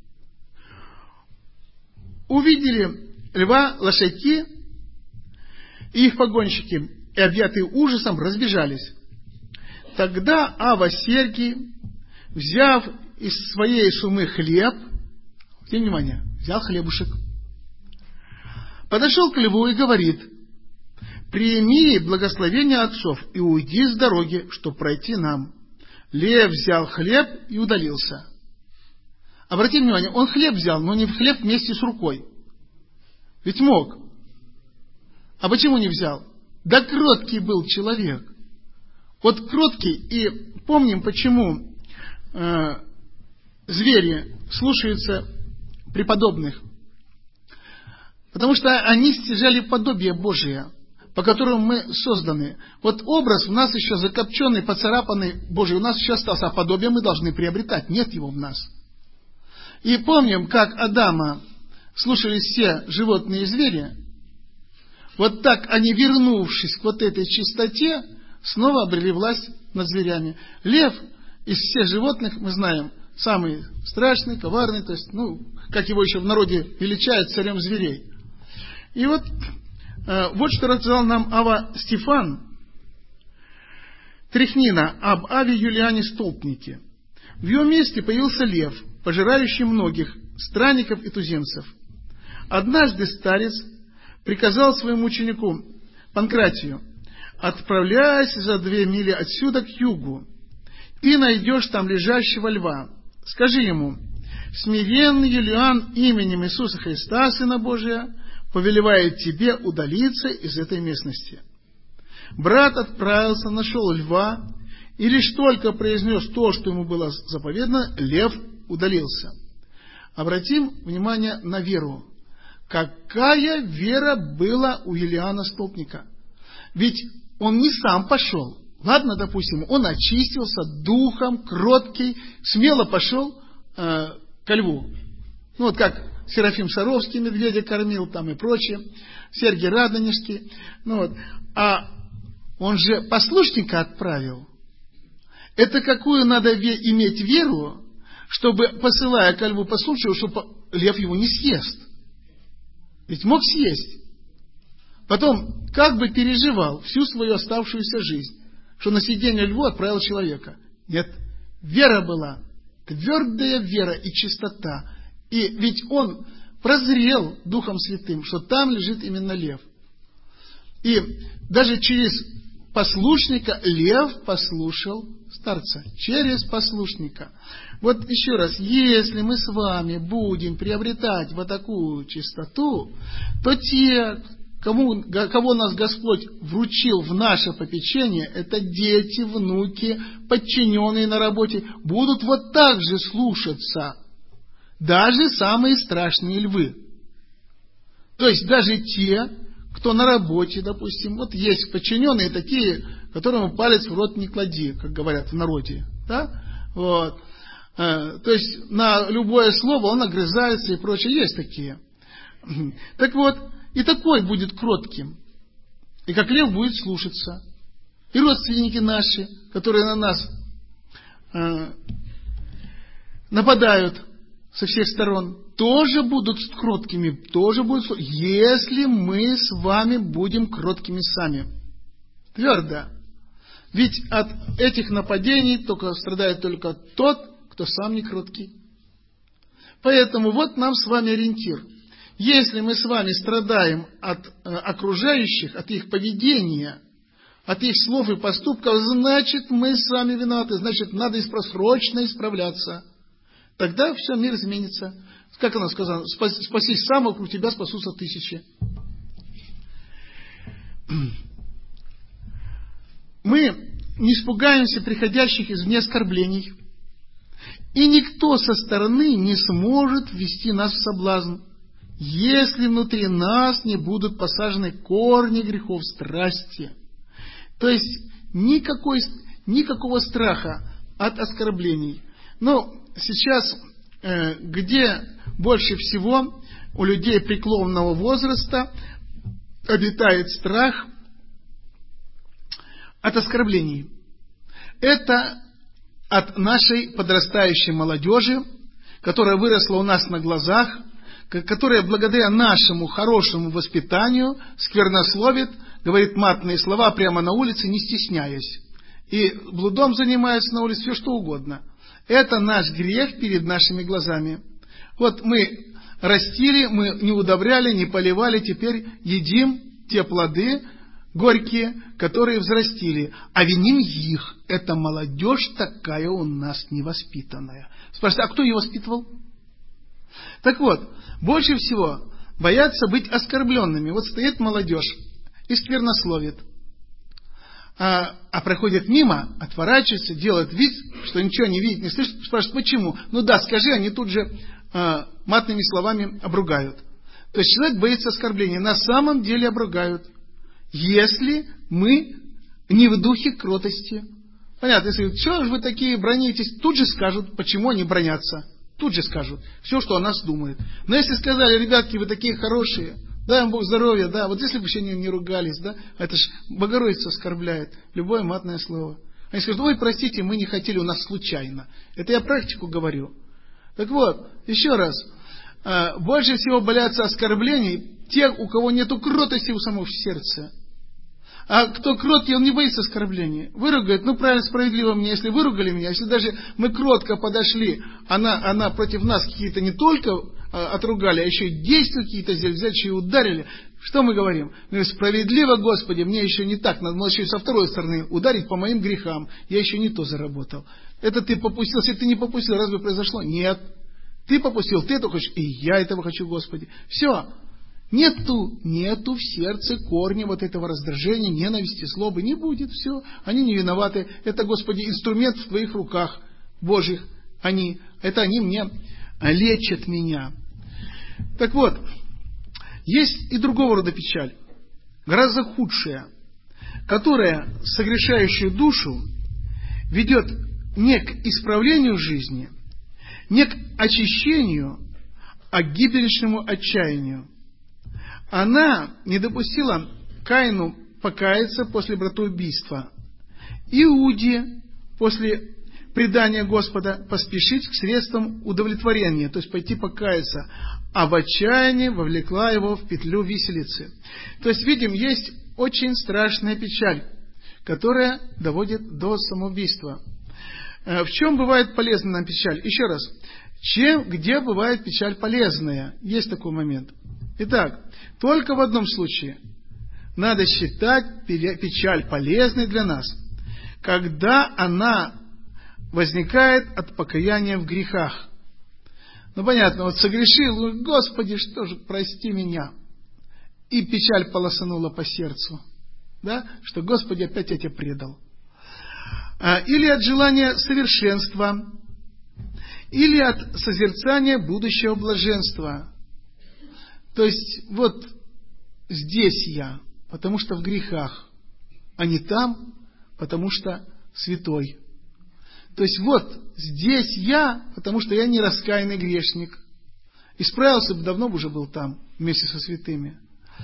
Увидели льва лошаки и их погонщики, и, объятые ужасом, разбежались. Тогда Ава Сергий, взяв из своей сумы хлеб, обратите внимание, взял хлебушек, подошел к льву и говорит: прими благословение отцов и уйди с дороги, чтобы пройти нам. Лев взял хлеб и удалился. Обратите внимание, он хлеб взял, но не хлеб вместе с рукой. Ведь мог. А почему не взял? Да кроткий был человек. Вот кроткий, и помним, почему э, звери слушаются преподобных. Потому что они стяжали подобие Божие, по которому мы созданы. Вот образ у нас еще закопченный, поцарапанный Божий, у нас еще остался, а подобие мы должны приобретать. Нет его в нас. И помним, как Адама слушались все животные и звери. Вот так они, вернувшись к вот этой чистоте, снова обрели власть над зверями. Лев из всех животных, мы знаем, самый страшный, коварный, то есть, ну, как его еще в народе величают, царем зверей. И вот, э, вот что рассказал нам Ава Стефан Трихнина об Аве Юлиане Столпнике. В его месте появился лев, пожирающий многих странников и туземцев. Однажды старец приказал своему ученику Панкратию: отправляйся за две мили отсюда к югу, ты найдешь там лежащего льва. Скажи ему: смиренный Юлиан именем Иисуса Христа, Сына Божия, повелевает тебе удалиться из этой местности. Брат отправился, нашел льва, и лишь только произнес то, что ему было заповедано, лев удалился. Обратим внимание на веру. Какая вера была у Юлиана Столпника? Ведь он не сам пошел. Ладно, допустим, он очистился духом, кроткий, смело пошел э, ко льву. Ну вот как Серафим Саровский медведя кормил там и прочее, Сергий Радонежский. Ну вот. А он же послушника отправил. Это какую надо иметь веру, чтобы, посылая ко льву послушника, чтобы лев его не съест. Ведь мог съесть. Потом, как бы переживал всю свою оставшуюся жизнь, что на съедение льву отправил человека. Нет, вера была, твердая вера и чистота. И ведь он прозрел Духом Святым, что там лежит именно лев. И даже через послушника лев послушал старца. Через послушника. Вот еще раз, если мы с вами будем приобретать вот такую чистоту, то те, кому, кого нас Господь вручил в наше попечение, это дети, внуки, подчиненные на работе, будут вот так же слушаться. Даже самые страшные львы. То есть даже те, кто на работе, допустим, вот есть подчиненные такие, которому палец в рот не клади, как говорят в народе. Да? Вот. То есть на любое слово он огрызается и прочее. Есть такие. Так вот, и такой будет кротким. И как лев будет слушаться. И родственники наши, которые на нас э, нападают со всех сторон, тоже будут кроткими, тоже будут, если мы с вами будем кроткими сами. Твердо. Ведь от этих нападений только страдает только тот, кто сам не кроткий. Поэтому вот нам с вами ориентир. Если мы с вами страдаем от э, окружающих, от их поведения, от их слов и поступков, значит, мы с вами виноваты, значит, надо срочно исправляться. Тогда все, мир изменится. Как она сказала, спасись сам, вокруг тебя спасутся тысячи. Мы не испугаемся приходящих извне оскорблений. И никто со стороны не сможет ввести нас в соблазн, если внутри нас не будут посажены корни грехов страсти. То есть никакой, никакого страха от оскорблений. Но сейчас, э, где больше всего у людей преклонного возраста обитает страх от оскорблений? Это от нашей подрастающей молодежи, которая выросла у нас на глазах, которая благодаря нашему хорошему воспитанию сквернословит, говорит матные слова прямо на улице, не стесняясь. И блудом занимается на улице, все что угодно. Это наш грех перед нашими глазами. Вот мы растили, мы не удобряли, не поливали, теперь едим те плоды горькие, которые взрастили. А виним их. Это молодежь такая у нас невоспитанная. Спрашивайте, а кто ее воспитывал? Так вот, больше всего боятся быть оскорбленными. Вот стоит молодежь и сквернословит. А, а проходит мимо, отворачивается, делает вид, что ничего не видит, не слышит. Спрашивает, почему? Ну да, скажи, они тут же а, матными словами обругают. То есть человек боится оскорбления. На самом деле обругают, если мы не в духе кротости. Понятно, если что же вы такие бронитесь, тут же скажут, почему они бронятся. Тут же скажут все, что о нас думают. Но если сказали, ребятки, вы такие хорошие, дай вам Бог здоровья, да, вот если бы еще не, не ругались, да, это ж Богородица оскорбляет, любое матное слово. Они скажут, ой, простите, мы не хотели, у нас случайно. Это я практику говорю. Так вот, еще раз, больше всего боятся оскорблений те, у кого нету кротости у самого в сердце. А кто кроткий, он не боится оскорблений. Выругает, ну правильно, справедливо мне, если выругали меня, если даже мы кротко подошли, она, она против нас какие-то не только а, отругали, а еще и действия какие-то сделали, взяли, еще и ударили. Что мы говорим? Мы говорим, справедливо, Господи, мне еще не так, надо еще и со второй стороны ударить по моим грехам. Я еще не то заработал. Это ты попустил, если ты не попустил, разве произошло? Нет. Ты попустил, ты это хочешь, и я этого хочу, Господи. Все. Нету, нету в сердце корня вот этого раздражения, ненависти, злобы. Не будет, все. Они не виноваты. Это, Господи, инструмент в Твоих руках Божьих. Они, это они мне лечат меня. Так вот, есть и другого рода печаль, гораздо худшая, которая согрешающую душу ведет не к исправлению жизни, не к очищению, а к гибельному отчаянию. Она не допустила Каину покаяться после братоубийства, Иуде после предания Господа поспешить к средствам удовлетворения, то есть пойти покаяться, а в отчаянии вовлекла его в петлю виселицы. То есть, видим, есть очень страшная печаль, которая доводит до самоубийства. В чем бывает полезна нам печаль? Еще раз, чем, где бывает печаль полезная? Есть такой момент. Итак, только в одном случае надо считать печаль полезной для нас, когда она возникает от покаяния в грехах. Ну, понятно, вот согрешил, Господи, что же, прости меня. И печаль полосанула по сердцу, да, что, Господи, опять я тебя предал. Или от желания совершенства, или от созерцания будущего блаженства. То есть, вот здесь я, потому что в грехах, а не там, потому что святой. То есть, вот здесь я, потому что я не раскаянный грешник. Исправился бы, давно бы уже был там, вместе со святыми.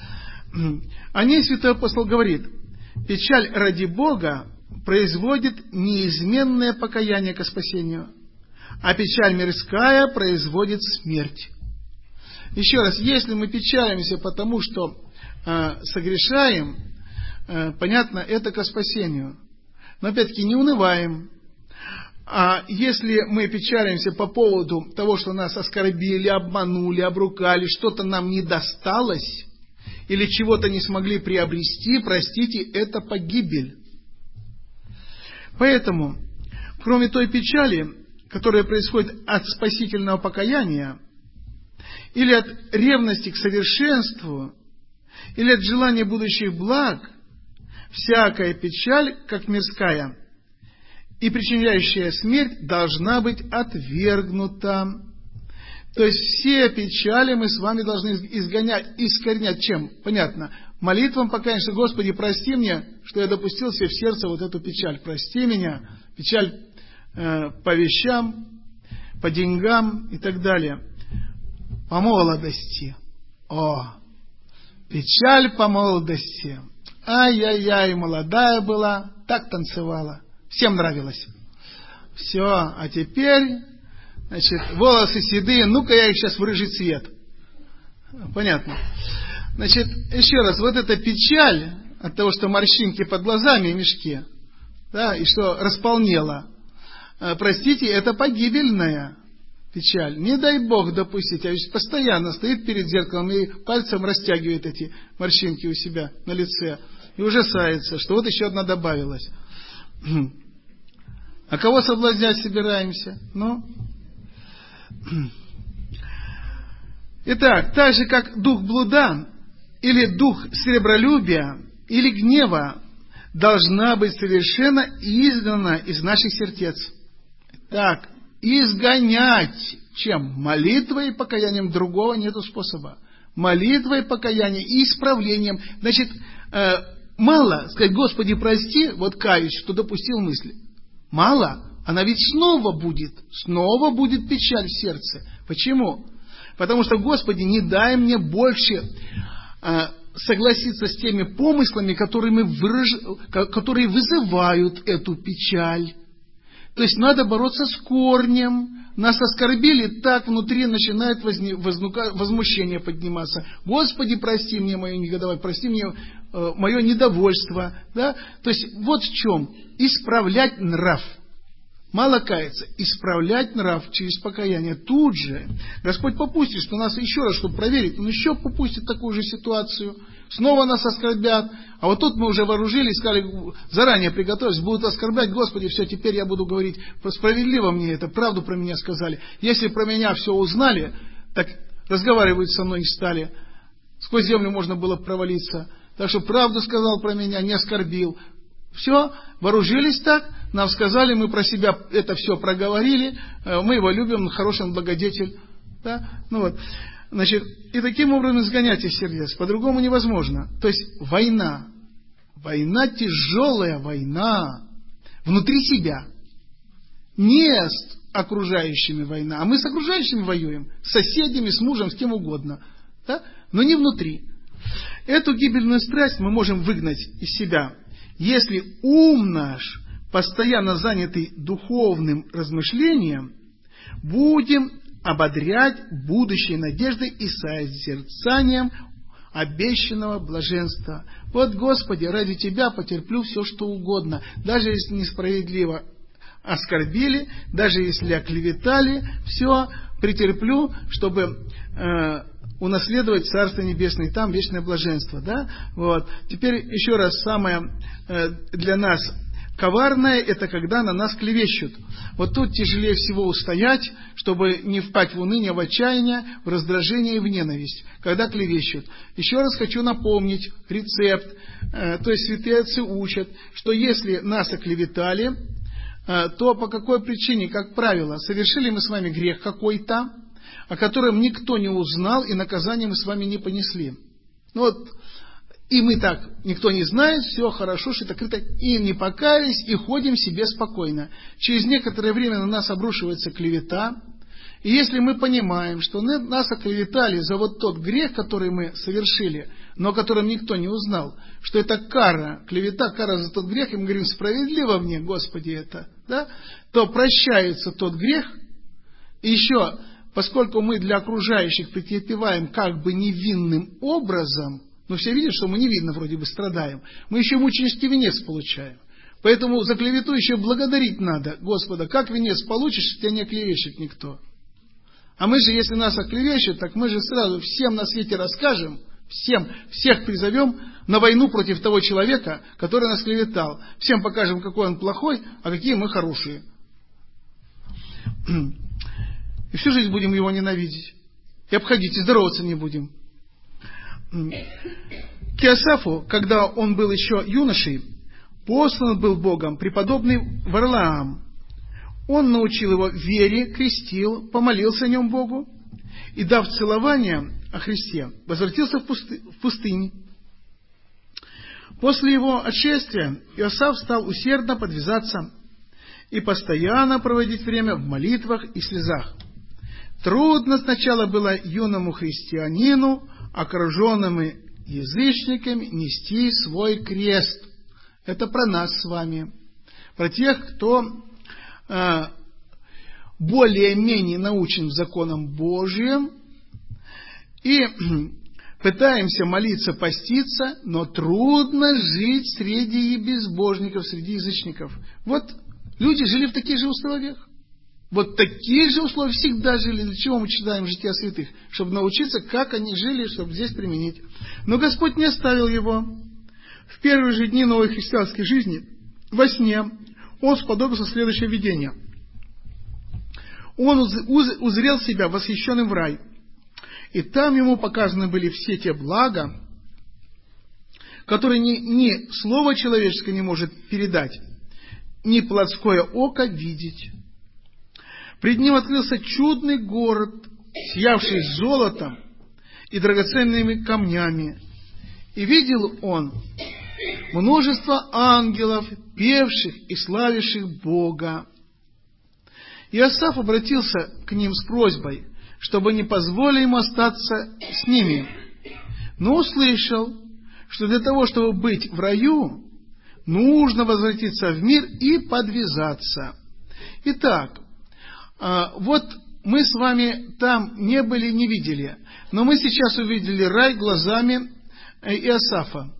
О ней святой апостол говорит, печаль ради Бога производит неизменное покаяние ко спасению, а печаль мирская производит смерть. Еще раз, если мы печалимся потому, что э, согрешаем, э, понятно, это ко спасению. Но опять-таки не унываем. А если мы печалимся по поводу того, что нас оскорбили, обманули, обругали, что-то нам не досталось, или чего-то не смогли приобрести, простите, это погибель. Поэтому, кроме той печали, которая происходит от спасительного покаяния, или от ревности к совершенству, или от желания будущих благ, всякая печаль, как мирская, и причиняющая смерть, должна быть отвергнута. То есть все печали мы с вами должны изгонять, искоренять. Чем? Понятно. Молитвам покаяния, что Господи, прости мне, что я допустил себе в сердце вот эту печаль. Прости меня. Печаль э, по вещам, по деньгам и так далее. По молодости. О, печаль по молодости. Ай-яй-яй, молодая была, так танцевала. Всем нравилось. Все, а теперь, значит, волосы седые, ну-ка я их сейчас в рыжий цвет. Понятно. Значит, еще раз, вот эта печаль от того, что морщинки под глазами и мешки, да, и что располнела, простите, это погибельная печаль. Не дай Бог допустить, а ведь постоянно стоит перед зеркалом и пальцем растягивает эти морщинки у себя на лице и ужасается, что вот еще одна добавилась. А кого соблазнять собираемся? Ну? Итак, так же, как дух блуда, или дух сребролюбия, или гнева, должна быть совершенно изгнана из наших сердец. Так, изгонять чем? Молитвой и покаянием, другого нету способа. Молитвой, покаянием и исправлением. Значит, э, мало сказать, Господи, прости, вот каюсь, что допустил мысли. Мало, она ведь снова будет, снова будет печаль в сердце. Почему? Потому что, Господи, не дай мне больше э, согласиться с теми помыслами, которые, выраж... которые вызывают эту печаль. То есть надо бороться с корнем. Нас оскорбили, так внутри начинает возне... вознука... возмущение подниматься. Господи, прости мне мое негодование, прости мне э, мое недовольство. Да? То есть вот в чем. Исправлять нрав. Мало каяться, исправлять нрав через покаяние. Тут же Господь попустит, что нас еще раз, чтобы проверить, Он еще попустит такую же ситуацию. Снова нас оскорбят. А вот тут мы уже вооружились, сказали, заранее приготовились, будут оскорблять, Господи, все, теперь я буду говорить, справедливо мне это, правду про меня сказали. Если про меня все узнали, так разговаривать со мной не стали. Сквозь землю можно было провалиться. Так что правду сказал про меня, не оскорбил. Все, вооружились так, нам сказали, мы про себя это все проговорили, мы его любим, он хороший, он благодетель. Да? Ну вот. Значит, и таким образом изгонять из сердец, по-другому невозможно. То есть война, война тяжелая война, внутри себя. Не с окружающими война, а мы с окружающими воюем, с соседями, с мужем, с кем угодно. Да? Но не внутри. Эту гибельную страсть мы можем выгнать из себя, если ум наш, постоянно занятый духовным размышлением, будем ободрять будущей надеждой и созерцанием обещанного блаженства. Вот, Господи, ради Тебя потерплю все, что угодно, даже если несправедливо оскорбили, даже если оклеветали, все претерплю, чтобы э, унаследовать Царство Небесное, и там вечное блаженство. Да? Вот. Теперь еще раз, самое э, для нас коварное, это когда на нас клевещут. Вот тут тяжелее всего устоять, чтобы не впасть в уныние, в отчаяние, в раздражение и в ненависть, когда клевещут. Еще раз хочу напомнить рецепт. Э, то есть святые отцы учат, что если нас оклеветали, э, то по какой причине, как правило, совершили мы с вами грех какой-то, о котором никто не узнал, и наказание мы с вами не понесли. Ну вот, и мы так, никто не знает, все хорошо, шито-крыто, и не покаялись, и ходим себе спокойно. Через некоторое время на нас обрушивается клевета, и если мы понимаем, что нас оклеветали за вот тот грех, который мы совершили, но о котором никто не узнал, что это кара, клевета, кара за тот грех, и мы говорим, справедливо мне, Господи, это, да, то прощается тот грех, и еще, поскольку мы для окружающих претерпеваем как бы невинным образом, но все видят, что мы невинно вроде бы страдаем, мы еще мученический венец получаем. Поэтому за клевету еще благодарить надо Господа. Как венец получишь, тебя не оклевещет никто. А мы же, если нас оклевещут, так мы же сразу всем на свете расскажем, всем, всех призовем на войну против того человека, который нас клеветал. Всем покажем, какой он плохой, а какие мы хорошие. И всю жизнь будем его ненавидеть. И обходить, и здороваться не будем. К Иосафу, когда он был еще юношей, послан был Богом преподобный Варлаам. Он научил его вере, крестил, помолился о нем Богу и, дав целование о Христе, возвратился в, пусты, в пустыню. После его отшествия Иосаф стал усердно подвязаться и постоянно проводить время в молитвах и слезах. Трудно сначала было юному христианину, окруженному язычниками, нести свой крест. Это про нас с вами, про тех, кто э, более-менее научен законам Божьим, и пытаемся молиться, поститься, но трудно жить среди безбожников, среди язычников. Вот люди жили в таких же условиях. Вот такие же условия всегда жили. Для чего мы читаем жития святых? Чтобы научиться, как они жили, чтобы здесь применить. Но Господь не оставил его. В первые же дни новой христианской жизни, во сне, он сподобился следующее видение. Он узрел себя восхищенным в рай. И там ему показаны были все те блага, которые ни, ни слово человеческое не может передать, ни плотское око видеть. Пред ним открылся чудный город, сиявший золотом и драгоценными камнями. И видел он множество ангелов, певших и славивших Бога. Иосаф обратился к ним с просьбой, чтобы не позволили ему остаться с ними, но услышал, что для того, чтобы быть в раю, нужно возвратиться в мир и подвязаться. Итак, вот мы с вами там не были, не видели, но мы сейчас увидели рай глазами Иосафа.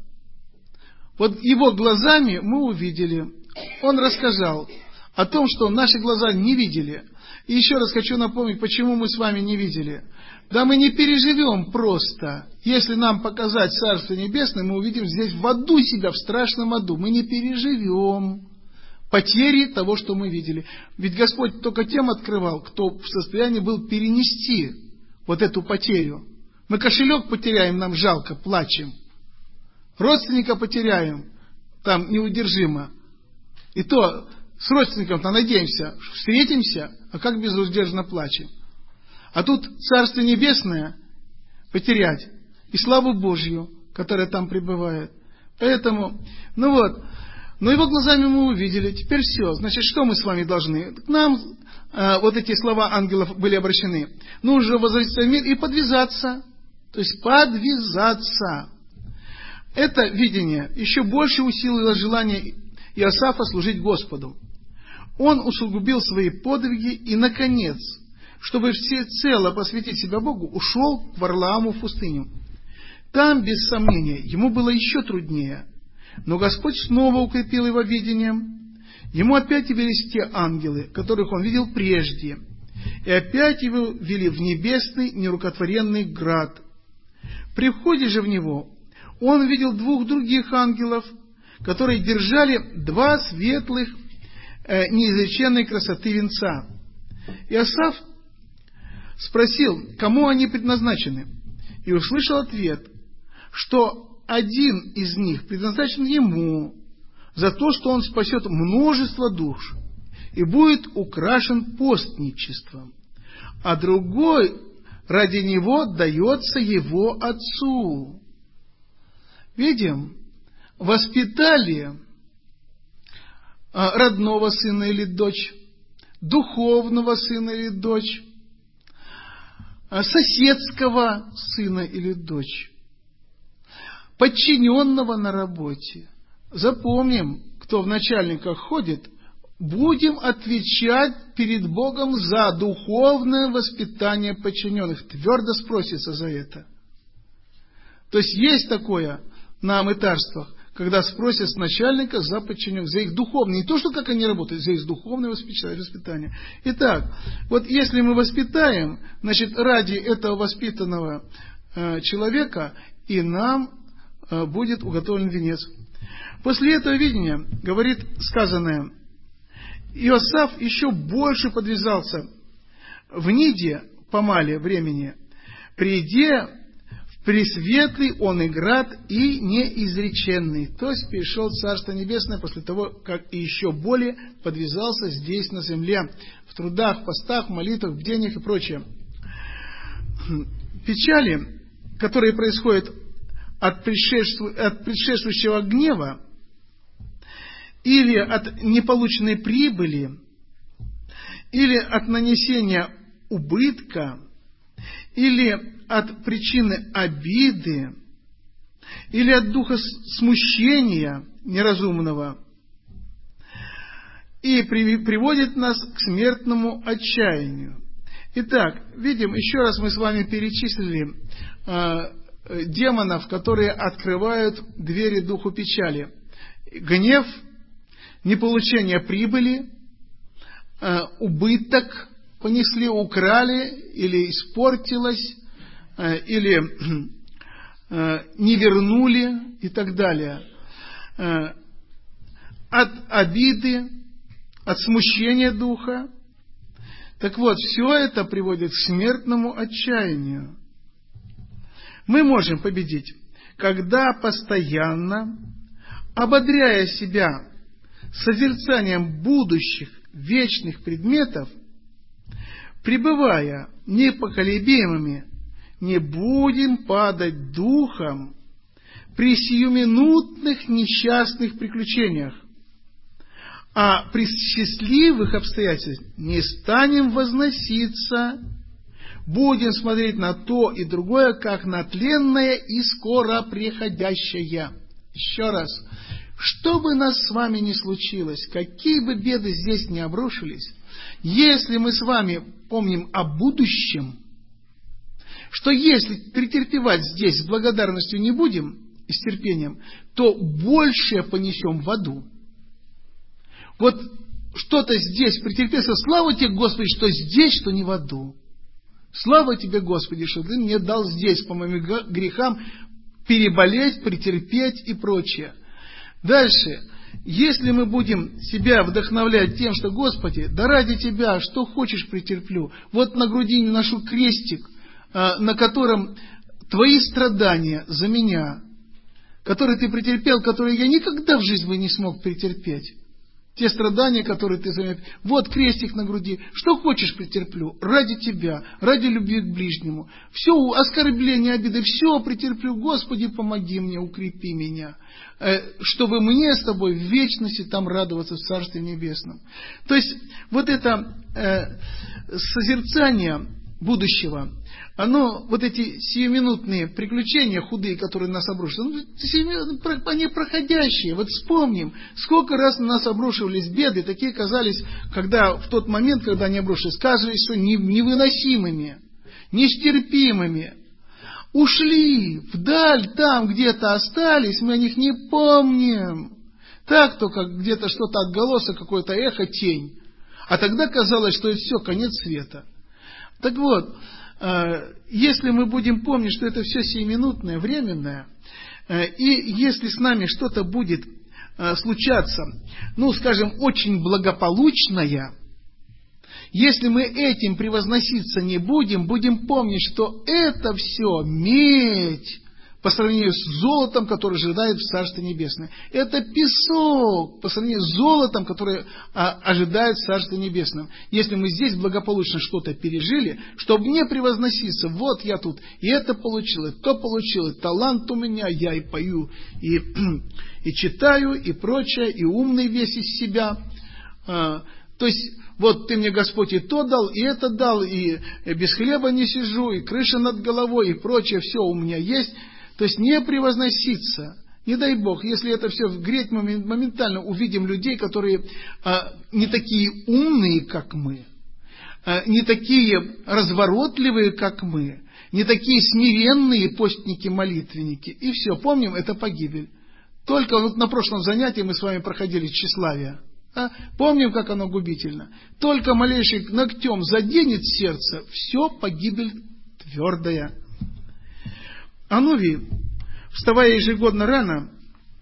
Вот его глазами мы увидели. Он рассказал о том, что наши глаза не видели. И еще раз хочу напомнить, почему мы с вами не видели. Да мы не переживем просто. Если нам показать Царство Небесное, мы увидим здесь в аду себя, в страшном аду. Мы не переживем потери того, что мы видели. Ведь Господь только тем открывал, кто в состоянии был перенести вот эту потерю. Мы кошелек потеряем, нам жалко, плачем. Родственника потеряем, там неудержимо. И то с родственником-то надеемся, встретимся, а как безудержно плачем. А тут Царство Небесное потерять и славу Божью, которая там пребывает. Поэтому, ну вот, но его глазами мы увидели, теперь все. Значит, что мы с вами должны? К нам э, вот эти слова ангелов были обращены. Нужно возвратиться в мир и подвязаться. То есть подвязаться. Это видение еще больше усилило желание Иосафа служить Господу. Он усугубил свои подвиги и, наконец, чтобы всецело посвятить себя Богу, ушел к Варлааму в пустыню. Там, без сомнения, ему было еще труднее, но Господь снова укрепил его видением. Ему опять явились те ангелы, которых он видел прежде, и опять его вели в небесный нерукотворенный град. При входе же в него он видел двух других ангелов, которые держали два светлых, э, неизреченной красоты венца. Иосаф спросил, кому они предназначены, и услышал ответ, что один из них предназначен ему за то, что он спасет множество душ и будет украшен постничеством, а другой ради него дается его отцу. Видим, воспитали родного сына или дочь, духовного сына или дочь, соседского сына или дочь, подчиненного на работе. Запомним, кто в начальниках ходит, будем отвечать перед Богом за духовное воспитание подчиненных. Твердо спросится за это. То есть есть такое на мытарствах, когда спросят с начальника за подчиненных, за их духовное, не то, что как они работают, за их духовное воспитание. Итак, вот если мы воспитаем, значит, ради этого воспитанного э, человека и нам э, будет уготовлен венец. После этого видения, говорит сказанное, Иосаф еще больше подвязался в ниде помале времени, приде в пресветлый он и град и неизреченный. То есть перешел в Царство Небесное после того, как и еще более подвязался здесь на земле, в трудах, постах, молитвах, бдениях и прочее. Печали, которые происходят от, предшеству... от предшествующего гнева или от неполученной прибыли, или от нанесения убытка, или от причины обиды, или от духа смущения неразумного, и приводит нас к смертному отчаянию. Итак, видим, еще раз мы с вами перечислили э, демонов, которые открывают двери духу печали. Гнев, неполучение прибыли, э, убыток понесли, украли, или испортилось, э, или э, не вернули и так далее. Э, от обиды, от смущения духа. Так вот, все это приводит к смертному отчаянию. Мы можем победить, когда постоянно, ободряя себя созерцанием будущих вечных предметов, пребывая непоколебимыми, не будем падать духом при сиюминутных несчастных приключениях, а при счастливых обстоятельствах не станем возноситься, будем смотреть на то и другое, как на тленное и скоро приходящее. Еще раз, что бы нас с вами ни случилось, какие бы беды здесь ни обрушились, если мы с вами помним о будущем, что если претерпевать здесь с благодарностью не будем и с терпением, то большее понесем в аду. Вот что-то здесь претерпелся, слава тебе, Господи, что здесь, что не в аду. Слава тебе, Господи, что ты мне дал здесь по моим грехам переболеть, претерпеть и прочее. Дальше, если мы будем себя вдохновлять тем, что, Господи, да ради Тебя, что хочешь, претерплю. Вот на груди ношу крестик, на котором Твои страдания за меня, которые Ты претерпел, которые я никогда в жизни бы не смог претерпеть. Те страдания, которые ты заметил. Вот крестик на груди. Что хочешь, претерплю. Ради тебя, ради любви к ближнему. Все оскорбления, обиды, все претерплю. Господи, помоги мне, укрепи меня. Чтобы мне с тобой в вечности там радоваться в Царстве Небесном. То есть, вот это э, созерцание будущего, оно, вот эти сиюминутные приключения худые, которые нас обрушивают, они проходящие. Вот вспомним, сколько раз на нас обрушивались беды, такие казались, когда в тот момент, когда они обрушились, казались, что невыносимыми, нестерпимыми. Ушли вдаль, там где-то остались, мы о них не помним. Так только где-то что-то отголосок, какое-то эхо, тень. А тогда казалось, что это все, конец света. Так вот, если мы будем помнить, что это все сиюминутное, временное, и если с нами что-то будет случаться, ну, скажем, очень благополучное, если мы этим превозноситься не будем, будем помнить, что это все медь по сравнению с золотом, которое ожидает в Царстве Небесное. Это песок по сравнению с золотом, которое а, ожидает в Царстве Небесном. Если мы здесь благополучно что-то пережили, чтобы не превозноситься, вот я тут и это получил, и то получил, и талант у меня, я и пою, и, и читаю, и прочее, и умный весь из себя. А, то есть, вот ты мне, Господь, и то дал, и это дал, и без хлеба не сижу, и крыша над головой, и прочее, все у меня есть. То есть не превозноситься, не дай Бог, если это все вгреть, мы моментально увидим людей, которые а, не такие умные, как мы, а, не такие разворотливые, как мы, не такие смиренные постники-молитвенники. И все, помним, это погибель. Только вот на прошлом занятии мы с вами проходили тщеславие. А? Помним, как оно губительно. Только малейший ногтем заденет сердце, все, погибель твердая. Анувий, вставая ежегодно рано,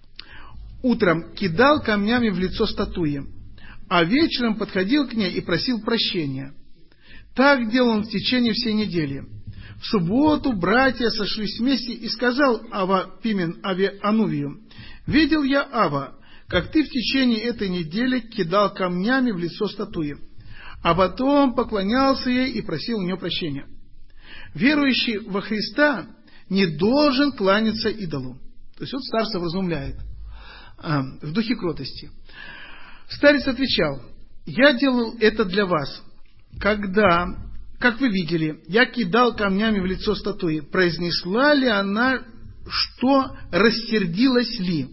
утром кидал камнями в лицо статуи, а вечером подходил к ней и просил прощения. Так делал он в течение всей недели. В субботу братья сошлись вместе, и сказал Ава Пимен Аве Анувию: «Видел я, Ава, как ты в течение этой недели кидал камнями в лицо статуи». А потом поклонялся ей и просил у нее прощения. Верующий во Христа не должен кланяться идолу. То есть вот старца вразумляет а, в духе кротости. Старец отвечал: «Я делал это для вас, когда, как вы видели, я кидал камнями в лицо статуи. Произнесла ли она, что рассердилась ли?»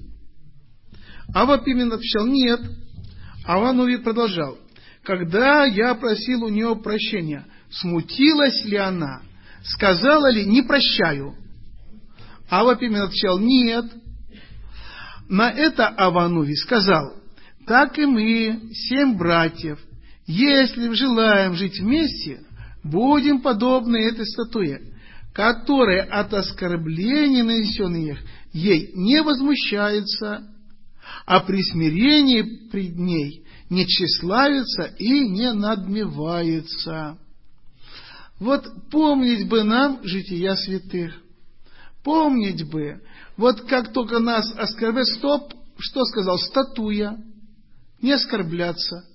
Ава Пимен отвечал: «Нет». Ава Анувий продолжал: «Когда я просил у нее прощения, смутилась ли она? Сказала ли: не прощаю?» Ава Пимен отвечал: «Нет». На это Ава Анувий сказал: «Так и мы, семь братьев, если желаем жить вместе, будем подобны этой статуе, которая от оскорблений, нанесенных ей, не возмущается, а при смирении пред ней не тщеславится и не надмевается». Вот помнить бы нам жития святых. Помнить бы, вот как только нас оскорбляют, стоп, что сказал? Статуя. Не оскорбляться.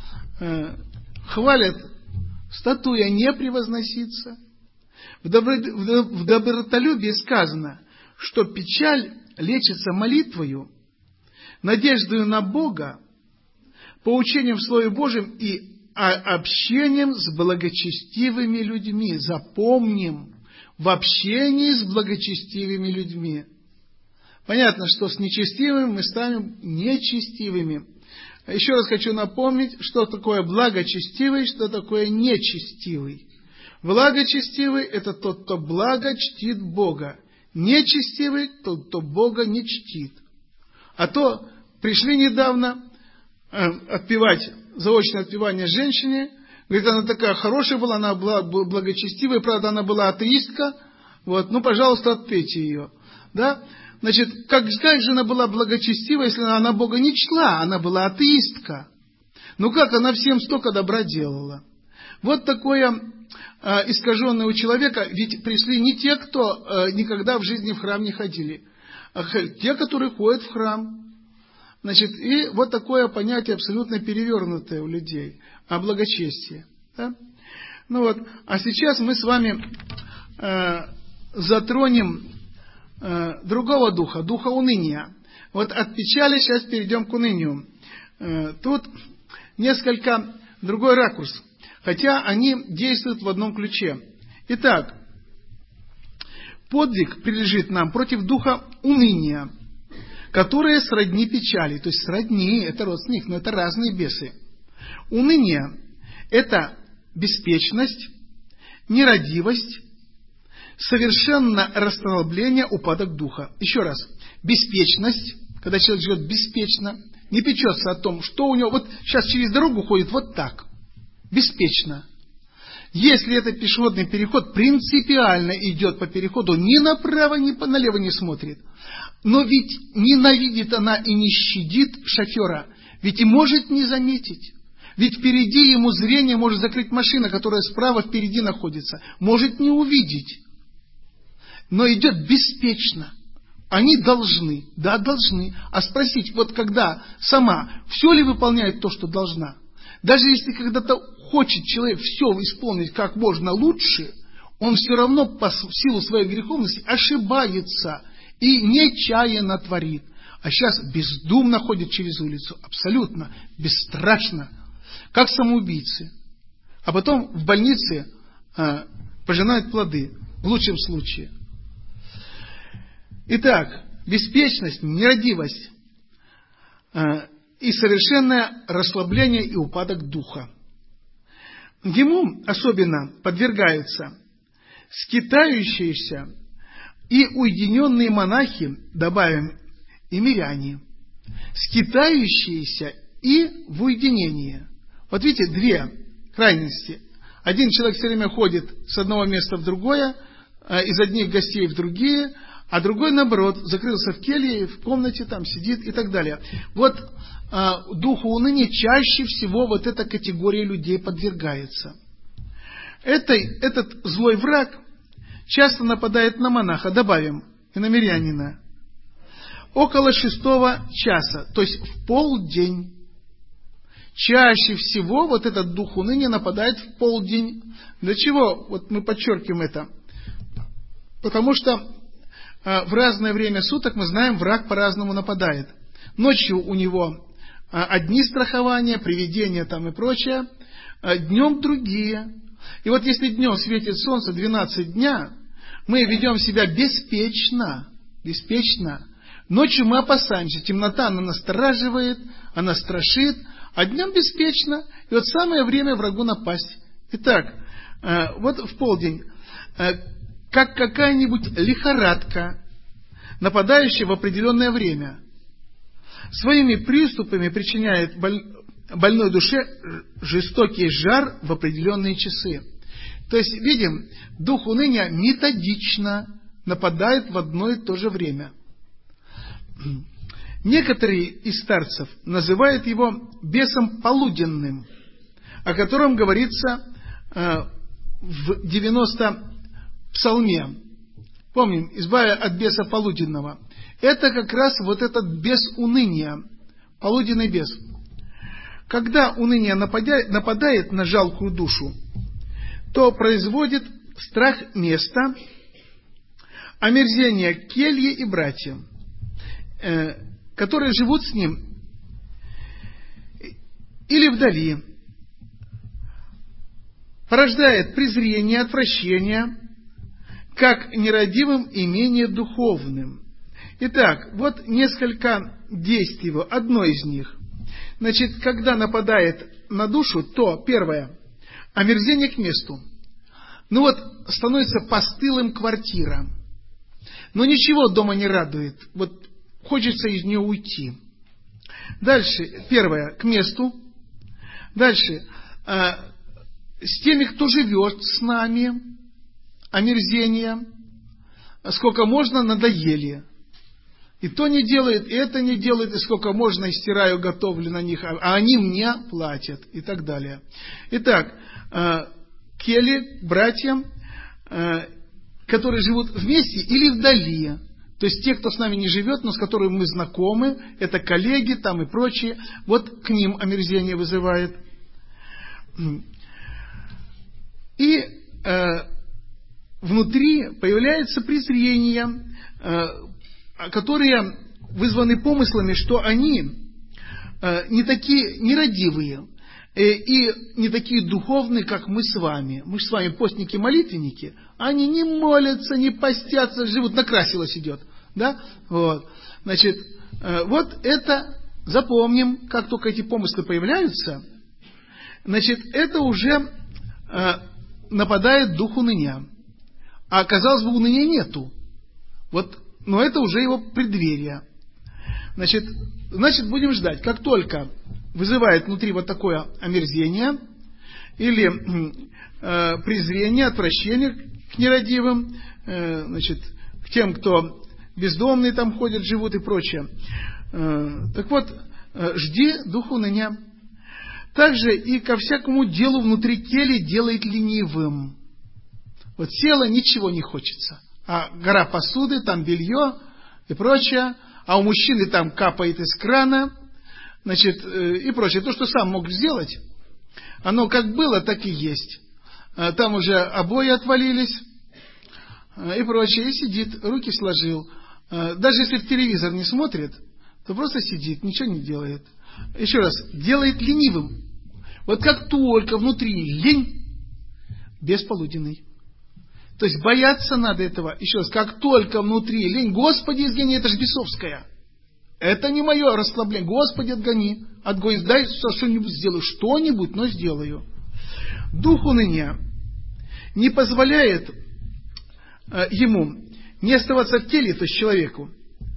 Э, хвалят, статуя не превозносится. В, добро, в добротолюбии сказано, что печаль лечится молитвою, надеждою на Бога, поучением в Слове Божьем и общением с благочестивыми людьми. Запомним, в общении с благочестивыми людьми. Понятно, что с нечестивыми мы станем нечестивыми. Еще раз хочу напомнить, что такое благочестивый, что такое нечестивый. Благочестивый – это тот, кто благо чтит Бога. Нечестивый – тот, кто Бога не чтит. А то пришли недавно э, отпевать, заочное отпевание женщине. Говорит, она такая хорошая была, она была благочестивая, правда, она была атеистка. Вот, ну, пожалуйста, отпейте ее. Да? Значит, как, как же она была благочестива, если она Бога не чтила, она была атеистка? Ну как, она всем столько добра делала? Вот такое э, искаженное у человека, ведь пришли не те, кто э, никогда в жизни в храм не ходили, а те, которые ходят в храм. Значит, и вот такое понятие абсолютно перевернутое у людей, о благочестии. Да? Ну вот, а сейчас мы с вами э, затронем э, другого духа, духа уныния. Вот от печали сейчас перейдем к унынию. Э, тут несколько другой ракурс, хотя они действуют в одном ключе. Итак, подвиг прилежит нам против духа уныния, которые сродни печали, то есть сродни, это родственник, но это разные бесы. Уныние – это беспечность, нерадивость, совершенно расслабление, упадок духа. Еще раз, беспечность, когда человек живет беспечно, не печется о том, что у него, вот сейчас через дорогу ходит вот так, беспечно. Если это пешеходный переход, принципиально идет по переходу, ни направо, ни налево не смотрит. Но ведь ненавидит она и не щадит шофера, ведь и может не заметить. Ведь впереди ему зрение может закрыть машина, которая справа впереди находится, может не увидеть. Но идет беспечно. Они должны, да, должны. А спросить, вот когда сама, все ли выполняет то, что должна? Даже если когда-то хочет человек все исполнить как можно лучше, он все равно по силу своей греховности ошибается и нечаянно творит. А сейчас бездумно ходит через улицу, абсолютно бесстрашно, как самоубийцы. А потом в больнице а, пожинают плоды, в лучшем случае. Итак, беспечность, нерадивость а, и совершенное расслабление и упадок духа. Ему особенно подвергаются скитающиеся и уединенные монахи, добавим, и миряне, скитающиеся и в уединении. Вот видите, две крайности. Один человек все время ходит с одного места в другое, из одних гостей в другие, а другой, наоборот, закрылся в келье, в комнате там сидит и так далее. Вот а, духу уныния чаще всего вот эта категория людей подвергается. Этой, этот злой враг часто нападает на монаха, добавим, и на мирянина, около шестого часа, то есть в полдень. Чаще всего вот этот дух уныния нападает в полдень. Для чего? Вот мы подчеркиваем это. Потому что э, в разное время суток, мы знаем, враг по-разному нападает. Ночью у него э, одни страхования, привидения там и прочее, э, днем другие. И вот если днем светит солнце двенадцать дня, мы ведем себя беспечно, беспечно. Ночью мы опасаемся, темнота она настораживает, она страшит, а днем беспечно, и вот самое время врагу напасть. Итак, э, вот в полдень, э, как какая-нибудь лихорадка, нападающая в определенное время, своими приступами причиняет боль, больной душе жестокий жар в определенные часы. То есть, видим, дух уныния методично нападает в одно и то же время. Некоторые из старцев называют его бесом полуденным, о котором говорится э, в девяностом псалме. Помним, избавя от беса полуденного. Это как раз вот этот бес уныния, полуденный бес. Когда уныние нападает, нападает на жалкую душу, то производит страх места, омерзение кельи и братьям, э, которые живут с ним или вдали, порождает презрение, отвращение, как нерадивым и менее духовным. Итак, вот несколько действий его. Одно из них. Значит, когда нападает на душу, то, первое, омерзение к месту. Ну вот, становится постылым квартира. Но ничего дома не радует. Вот хочется из нее уйти. Дальше, первое, к месту. Дальше, э, с теми, кто живет с нами, омерзение. Сколько можно, надоели. И то не делает, и это не делает, и сколько можно, и стираю, готовлю на них, а они мне платят, и так далее. Итак, э, кели, братьям, э, которые живут вместе или вдали. То есть те, кто с нами не живет, но с которыми мы знакомы, это коллеги там и прочие, вот к ним омерзение вызывает. И э, внутри появляется презрение, э, которые вызваны помыслами, что они э, не такие нерадивые э, и не такие духовные, как мы с вами. Мы же с вами постники-молитвенники, они не молятся, не постятся, живут, накрасилось идет. Да? Вот. Значит, э, вот это запомним, как только эти помыслы появляются, значит, это уже э, нападает дух уныния. А, казалось бы, уныния нету. Вот, но это уже его преддверие. Значит, значит, будем ждать. Как только вызывает внутри вот такое омерзение или э, презрение, отвращение к нерадивым, э, значит, к тем, кто бездомные там ходят, живут и прочее. Э, так вот, э, жди дух уныния. Также и ко всякому делу внутри кельи делает ленивым. Вот села, ничего не хочется. А гора посуды, там белье и прочее. А у мужчины там капает из крана, значит, и прочее. То, что сам мог сделать, оно как было, так и есть. Там уже обои отвалились и прочее. И сидит, руки сложил. Даже если в телевизор не смотрит, то просто сидит, ничего не делает. Еще раз, делает ленивым. Вот как только внутри лень, бесполуденный. То есть бояться надо этого. Еще раз, как только внутри лень, Господи, изгони, это же бесовская. Это не мое расслабление. Господи, отгони, отгони, дай что-нибудь сделаю, что-нибудь, но сделаю. Дух уныния не позволяет э, ему не оставаться в теле, то есть человеку,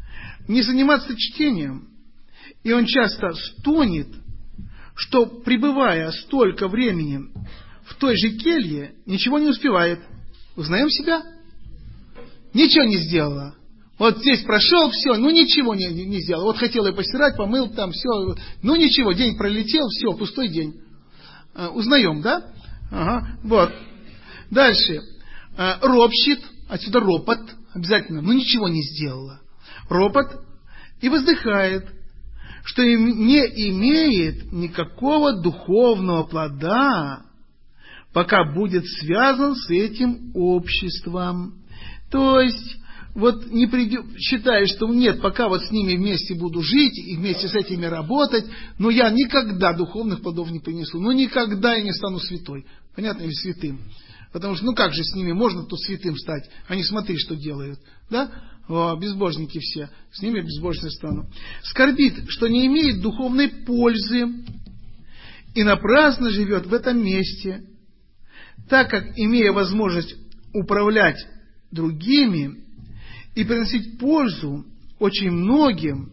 не заниматься чтением. И он часто стонет, что, пребывая столько времени в той же келье, ничего не успевает. Узнаем себя? Ничего не сделала. Вот здесь прошел, все, ну ничего не, не сделал. Вот хотел я постирать, помыл там, все. Ну ничего, день пролетел, все, пустой день. А, узнаем, да? Ага, вот. Дальше. А, ропщит, отсюда ропот, обязательно, ну ничего не сделала. Ропот и воздыхает, что не имеет никакого духовного плода, пока будет связан с этим обществом. То есть, вот не придет, считает, что нет, пока вот с ними вместе буду жить и вместе с этими работать, но я никогда духовных плодов не принесу, ну никогда я не стану святой, понятно, или святым. Потому что, ну как же с ними можно тут святым стать? Они смотри, что делают, да? О, безбожники все, с ними безбожно стану. Скорбит, что не имеет духовной пользы и напрасно живет в этом месте, так как, имея возможность управлять другими и приносить пользу очень многим,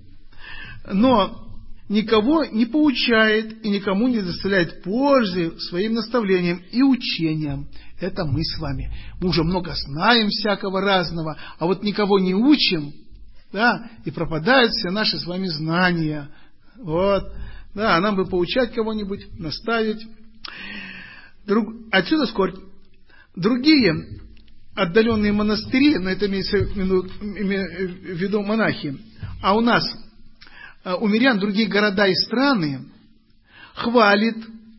но никого не поучает и никому не доставляет пользы своим наставлениям и учениям. Это мы с вами. Мы уже много знаем всякого разного, а вот никого не учим, да, и пропадают все наши с вами знания. Вот. Да, нам бы поучать кого-нибудь, наставить. Друг... Отсюда скорбь. Другие отдаленные монастыри, но это имеется в виду, в виду монахи, а у нас у мирян другие города и страны хвалит,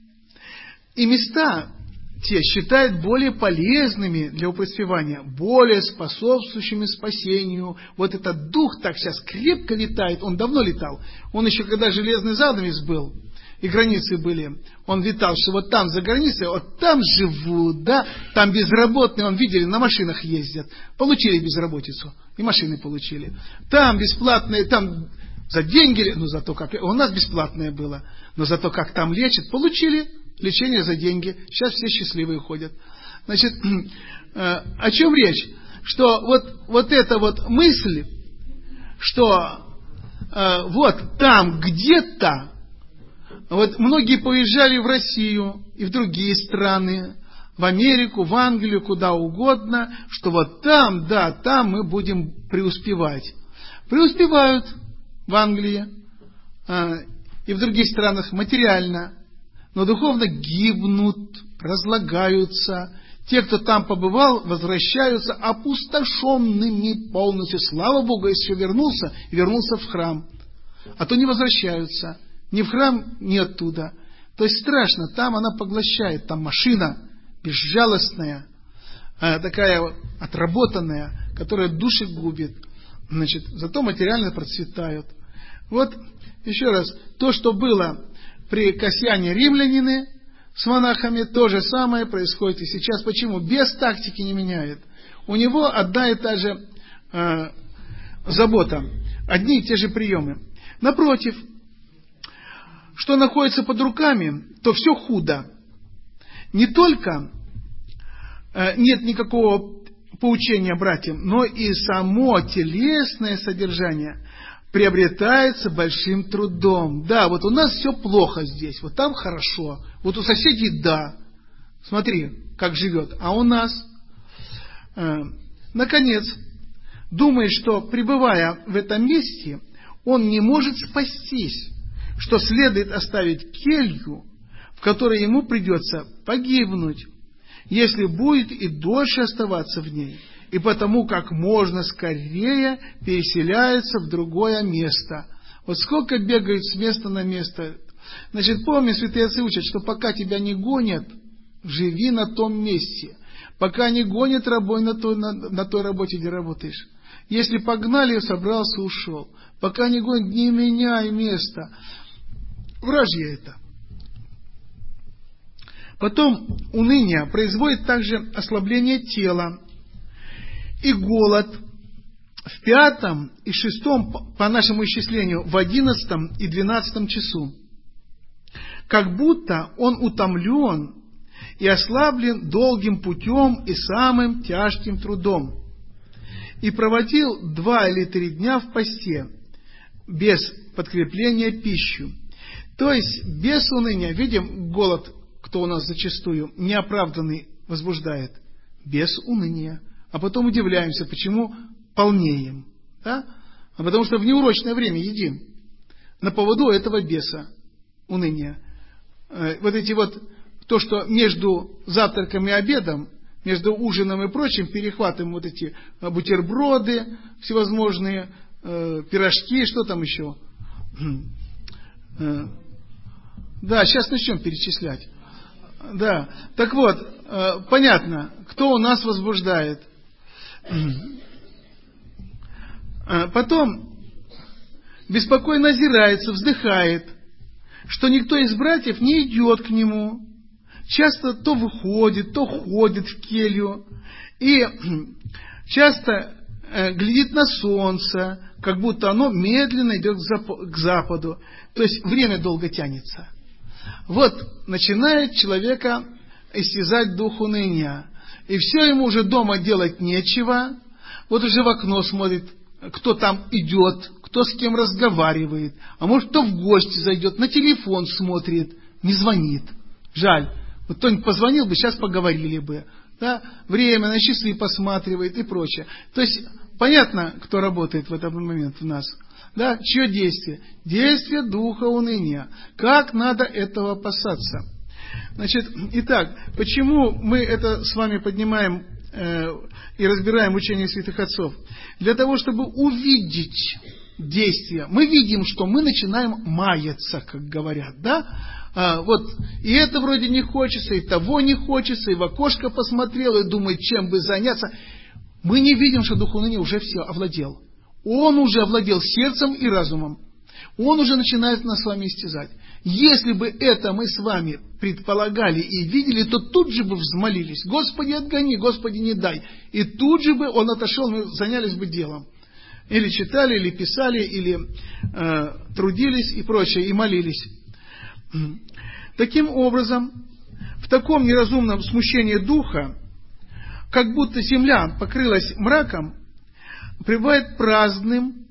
и места те считают более полезными для упраспевания, более способствующими спасению. Вот этот дух так сейчас крепко летает, он давно летал, он еще когда железный занавес был, и границы были, он витал, что вот там за границей, вот там живут, да, там безработные, он видели, на машинах ездят, получили безработицу, и машины получили. Там бесплатные, там за деньги, ну зато как, у нас бесплатное было, но зато как там лечат, получили лечение за деньги, сейчас все счастливые ходят. Значит, о чем речь? Что вот, вот эта вот мысль, что вот там где-то, вот многие поезжали в Россию и в другие страны, в Америку, в Англию, куда угодно, что вот там, да, там мы будем преуспевать. Преуспевают в Англии э, и в других странах материально, но духовно гибнут, разлагаются. Те, кто там побывал, возвращаются опустошенными полностью. Слава Богу, если вернулся, вернулся в храм. А то не возвращаются. Ни в храм, ни оттуда. То есть страшно, там она поглощает, там машина безжалостная, такая вот отработанная, которая души губит. Значит, зато материально процветают. Вот, еще раз, то, что было при Кассиане римлянине с монахами, то же самое происходит и сейчас. Почему? Без тактики не меняет. У него одна и та же э, забота, одни и те же приемы. Напротив, что находится под руками, то все худо. Не только э, нет никакого поучения братьям, но и само телесное содержание приобретается большим трудом. Да, вот у нас все плохо здесь, вот там хорошо, вот у соседей да, смотри, как живет, а у нас, э, наконец, думает, что пребывая в этом месте, он не может спастись, что следует оставить келью, в которой ему придется погибнуть, если будет и дольше оставаться в ней, и потому как можно скорее переселяется в другое место. Вот сколько бегают с места на место. Значит, помни, святые отцы учат, что пока тебя не гонят, живи на том месте. Пока не гонят рабой на той, на, на той работе, где работаешь. Если погнали, собрался, ушел. Пока не гонят, не меняй место. Вражье это. Потом уныние производит также ослабление тела и голод в пятом и шестом, по нашему исчислению, в одиннадцатом и двенадцатом часу. Как будто он утомлен и ослаблен долгим путем и самым тяжким трудом. И проводил два или три дня в посте, без подкрепления пищу. То есть без уныния. Видим, голод, кто у нас зачастую неоправданный возбуждает, без уныния. А потом удивляемся, почему полнеем. Да? А потому что в неурочное время едим. На поводу этого беса уныния. Вот эти вот, то, что между завтраком и обедом, между ужином и прочим, перехватываем вот эти бутерброды всевозможные, э, пирожки, что там еще. Э, да, сейчас начнем перечислять. Да, так вот, э, понятно, кто у нас возбуждает. Э, потом беспокойно озирается, вздыхает, что никто из братьев не идет к нему. Часто то выходит, то ходит в келью. И часто э, глядит на солнце, как будто оно медленно идет к западу. То есть время долго тянется. Вот начинает человека истязать дух уныния. И все ему уже дома делать нечего. Вот уже в окно смотрит, кто там идет, кто с кем разговаривает. А может, кто в гости зайдет, на телефон смотрит, не звонит. Жаль. Вот кто-нибудь позвонил бы, сейчас поговорили бы. Да? Время на часы посматривает и прочее. То есть, понятно, кто работает в этот момент в нас. Да? Чье действие? Действие духа уныния. Как надо этого опасаться? Значит, итак, почему мы это с вами поднимаем э, и разбираем учение святых отцов? Для того, чтобы увидеть действия. Мы видим, что мы начинаем маяться, как говорят, да? А, вот, и это вроде не хочется, и того не хочется, и в окошко посмотрел, и думает, чем бы заняться. Мы не видим, что дух уныния уже все овладел. Он уже овладел сердцем и разумом. Он уже начинает нас с вами истязать. Если бы это мы с вами предполагали и видели, то тут же бы взмолились: Господи, отгони, Господи, не дай. И тут же бы он отошел, мы занялись бы делом. Или читали, или писали, или э, трудились и прочее, и молились. Таким образом, в таком неразумном смущении духа, как будто земля покрылась мраком, пребывает праздным,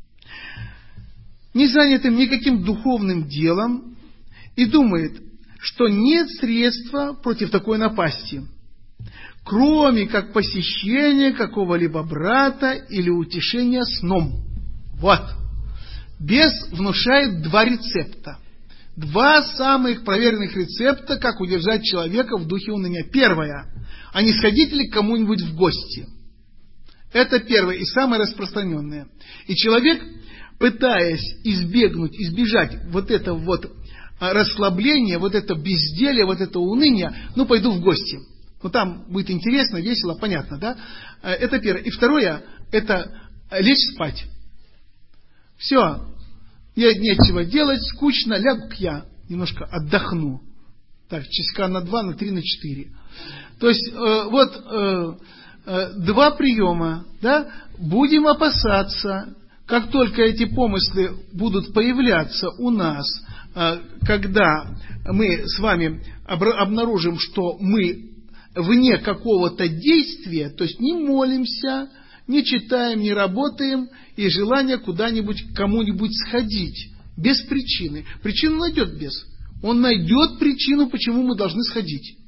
не занятым никаким духовным делом, и думает, что нет средства против такой напасти, кроме как посещения какого-либо брата или утешения сном. Вот. Бес внушает два рецепта. Два самых проверенных рецепта, как удержать человека в духе уныния. Первое. А не сходите ли к кому-нибудь в гости? Это первое и самое распространенное. И человек, пытаясь избегнуть, избежать вот этого вот расслабления, вот это безделье, вот это уныние, ну, пойду в гости. Ну, там будет интересно, весело, понятно, да? Это первое. И второе, это лечь спать. Все. Я нечего делать, скучно, лягу-ка я немножко отдохну. Так, часика на два, на три, на четыре. То есть, э, вот э, э, два приема, да? Будем опасаться, как только эти помыслы будут появляться у нас, э, когда мы с вами обнаружим, что мы вне какого-то действия, то есть не молимся, не читаем, не работаем, и желание куда-нибудь, к кому-нибудь сходить, без причины. Причину найдет бес. Он найдет причину, почему мы должны сходить.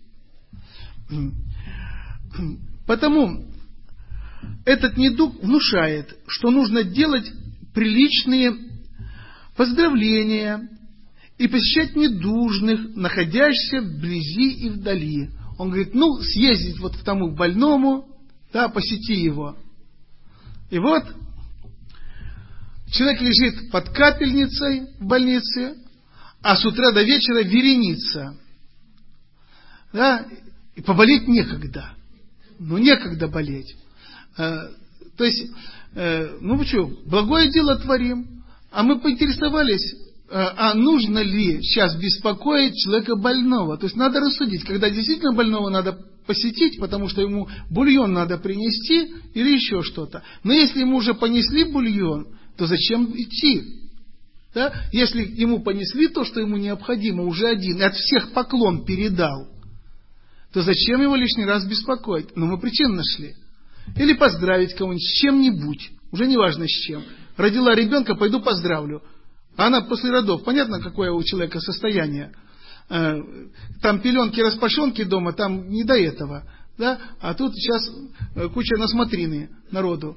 Потому этот недуг внушает, что нужно делать приличные поздравления и посещать недужных, находящихся вблизи и вдали. Он говорит, ну, съездить вот к тому больному, да, посети его. И вот человек лежит под капельницей в больнице, а с утра до вечера вереница. Да, и поболеть некогда. Ну, некогда болеть. А, то есть, э, ну, что, благое дело творим, а мы поинтересовались, а нужно ли сейчас беспокоить человека больного. То есть, надо рассудить, когда действительно больного надо посетить, потому что ему бульон надо принести или еще что-то. Но если ему уже понесли бульон, то зачем идти? Да? Если ему понесли то, что ему необходимо, уже один, и от всех поклон передал, то зачем его лишний раз беспокоить? Но мы причину нашли. Или поздравить кого-нибудь с чем-нибудь, уже не важно с чем. Родила ребенка, пойду поздравлю. А она после родов, понятно, какое у человека состояние. Там пеленки-распашонки дома, там не до этого. Да? А тут сейчас куча насмотрины народу.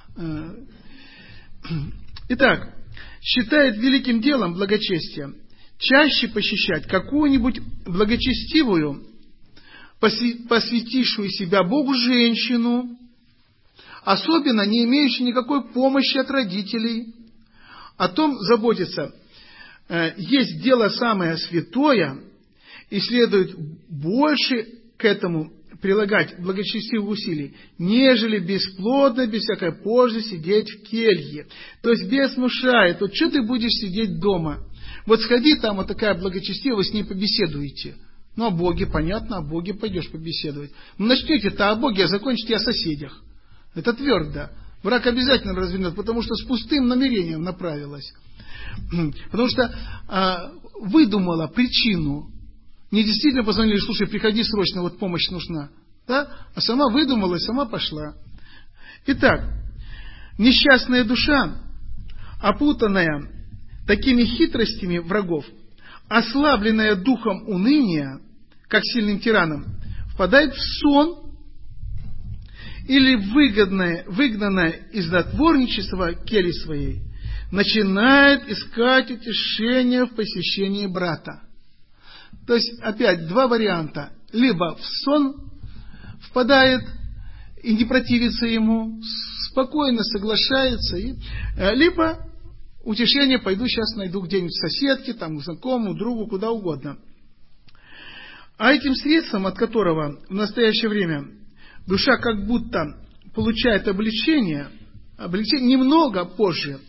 Итак, считает великим делом благочестие чаще посещать какую-нибудь благочестивую, посвятившую себя Богу женщину, особенно не имеющую никакой помощи от родителей. О том заботиться. Есть дело самое святое, и следует больше к этому прилагать благочестивых усилий, нежели бесплодно, без всякой пользы сидеть в келье. То есть бес внушает, вот что ты будешь сидеть дома? Вот сходи, там вот такая благочестивая, вы с ней побеседуете. Ну, о Боге, понятно, о Боге пойдешь побеседовать. Ну, начнете-то о Боге, а закончите о соседях. Это твердо. Враг обязательно развернет, потому что с пустым намерением направилась. Потому что а, выдумала причину. Не действительно позвонили, слушай, приходи срочно, вот помощь нужна. Да? А сама выдумала и сама пошла. Итак, несчастная душа, опутанная такими хитростями врагов, ослабленная духом уныния, как сильным тираном, впадает в сон или выгодная, выгнанная из затворничества кельи своей, начинает искать утешение в посещении брата. То есть, опять, два варианта. Либо в сон впадает и не противится ему, спокойно соглашается, и, либо утешение пойду сейчас найду где-нибудь соседке, там, знакомому, другу, куда угодно. А этим средством, от которого в настоящее время душа как будто получает облегчение, облегчение немного позже,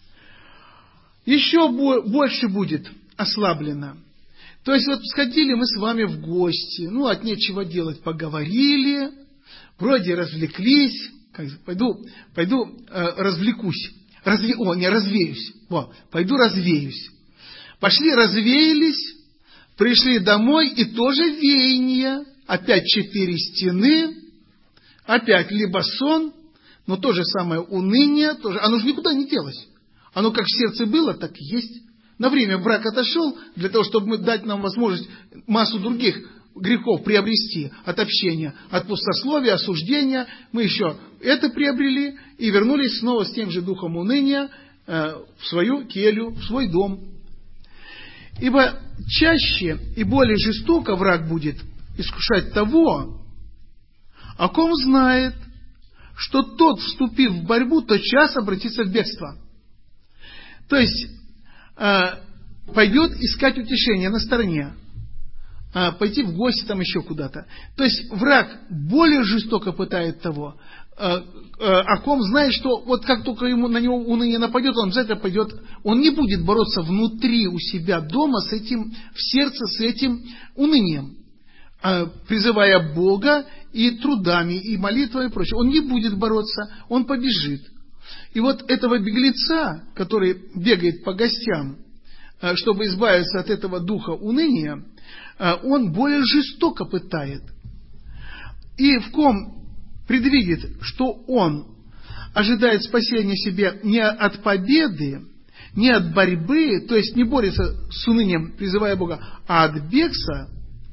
еще больше будет ослаблено. То есть вот сходили мы с вами в гости, ну от нечего делать поговорили, вроде развлеклись, как, пойду, пойду э, развлекусь, разве, о, не развеюсь, о, пойду развеюсь. Пошли развеялись, пришли домой и тоже веяние, опять четыре стены, опять либо сон, но то же самое уныние, тоже, оно же никуда не делось. Оно как в сердце было, так и есть. На время брак отошел, для того, чтобы дать нам возможность массу других грехов приобрести от общения, от пустословия, осуждения. Мы еще это приобрели и вернулись снова с тем же духом уныния э, в свою келью, в свой дом. Ибо чаще и более жестоко враг будет искушать того, о ком знает, что тот, вступив в борьбу, тотчас обратится в бегство. То есть, э, пойдет искать утешение на стороне, э, пойти в гости там еще куда-то. То есть, враг более жестоко пытает того, э, э, о ком знает, что вот как только ему на него уныние нападет, он обязательно пойдет, он не будет бороться внутри у себя дома с этим, в сердце с этим унынием, э, призывая Бога и трудами, и молитвой и прочее. Он не будет бороться, он побежит. И вот этого беглеца, который бегает по гостям, чтобы избавиться от этого духа уныния, он более жестоко пытает. И в ком предвидит, что он ожидает спасения себе не от победы, не от борьбы, то есть не борется с унынием, призывая Бога, а от бегства,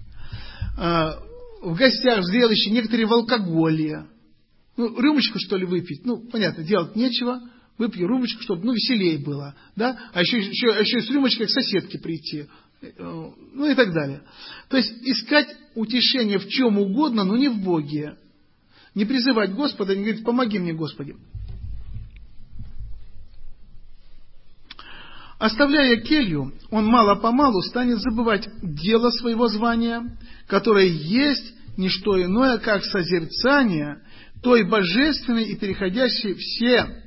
в гостях, в зрелище, некоторые в алкоголе. Ну, рюмочку, что ли, выпить? Ну, понятно, делать нечего. Выпью рюмочку, чтобы, ну, веселее было. Да? А еще, еще, еще с рюмочкой к соседке прийти. Ну, и так далее. То есть, искать утешение в чем угодно, но не в Боге. Не призывать Господа, не говорить, помоги мне, Господи. Оставляя келью, он мало-помалу станет забывать дело своего звания, которое есть не что иное, как созерцание той божественной и переходящей все,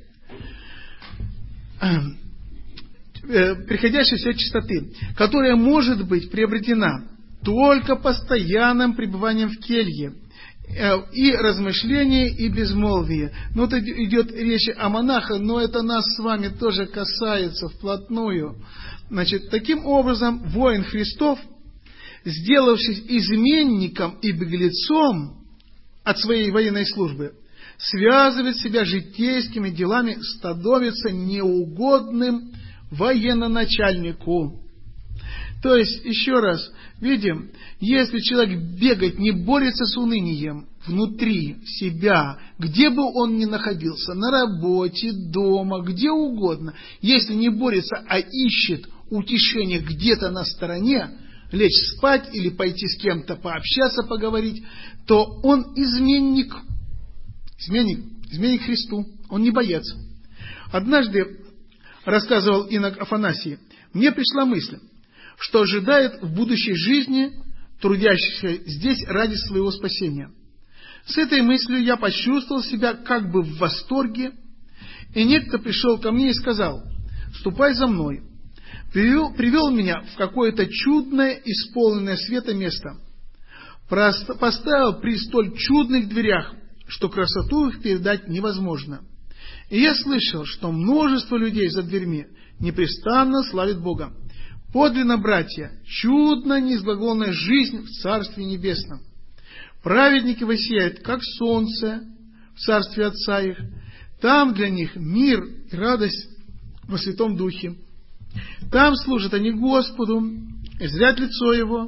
э, переходящей все чистоты, которая может быть приобретена только постоянным пребыванием в келье, э, и размышление, и безмолвие. Но тут идет речь о монахах, но это нас с вами тоже касается вплотную. Значит, таким образом, воин Христов, сделавшись изменником и беглецом от своей военной службы, связывает себя житейскими делами, становится неугодным военачальнику. То есть, еще раз, видим, если человек бегает, не борется с унынием внутри себя, где бы он ни находился, на работе, дома, где угодно, если не борется, а ищет утешение где-то на стороне, лечь спать или пойти с кем-то пообщаться, поговорить, то он изменник, изменник, изменник Христу, он не боец. Однажды, рассказывал инок Афанасий, мне пришла мысль, что ожидает в будущей жизни трудящихся здесь ради своего спасения. С этой мыслью я почувствовал себя как бы в восторге, и некто пришел ко мне и сказал: «Ступай за мной». Привел, привел меня в какое-то чудное, исполненное света место. Поставил при столь чудных дверях, что красоту их передать невозможно. И я слышал, что множество людей за дверьми непрестанно славит Бога. Подлинно, братья, чудно неизглагольная жизнь в Царстве Небесном. Праведники воссияют, как солнце в Царстве Отца их. Там для них мир и радость во Святом Духе. Там служат они Господу, и зрят лицо Его,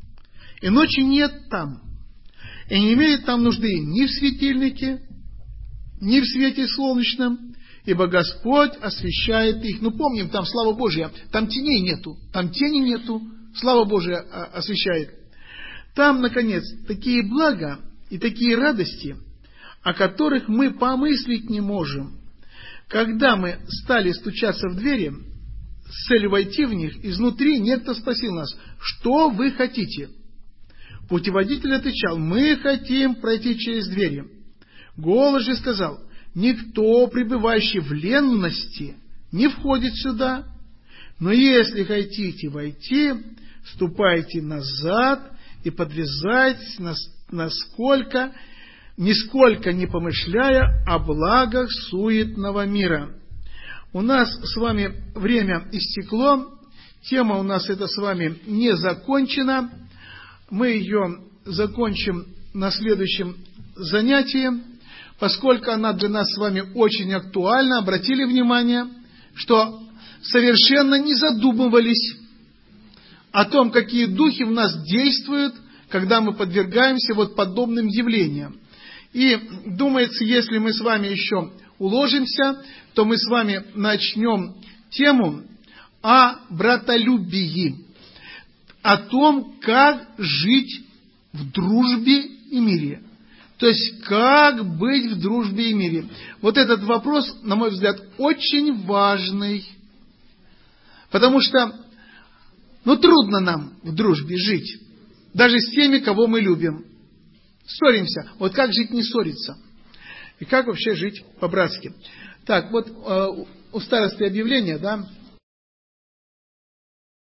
и ночи нет там, и не имеют там нужды ни в светильнике, ни в свете солнечном, ибо Господь освещает их. Ну, помним, там слава Божия, там теней нету, там тени нету, слава Божия освещает. Там, наконец, такие блага и такие радости, о которых мы помыслить не можем. Когда мы стали стучаться в двери с целью войти в них, изнутри некто спросил нас: что вы хотите? Путеводитель отвечал: мы хотим пройти через двери. Голос же сказал: никто, пребывающий в ленности, не входит сюда, но если хотите войти, ступайте назад и подвязайтесь, насколько, нисколько не помышляя о благах суетного мира. У нас с вами время истекло, тема у нас эта с вами не закончена. Мы ее закончим на следующем занятии, поскольку она для нас с вами очень актуальна. Обратили внимание, что совершенно не задумывались о том, какие духи в нас действуют, когда мы подвергаемся вот подобным явлениям. И думается, если мы с вами еще уложимся, то мы с вами начнем тему о братолюбии, о том, как жить в дружбе и мире. То есть, как быть в дружбе и мире. Вот этот вопрос, на мой взгляд, очень важный, потому что, ну, трудно нам в дружбе жить, даже с теми, кого мы любим. Ссоримся. Вот как жить не ссориться? И как вообще жить по-братски? Так, вот э, у старосты объявление, да?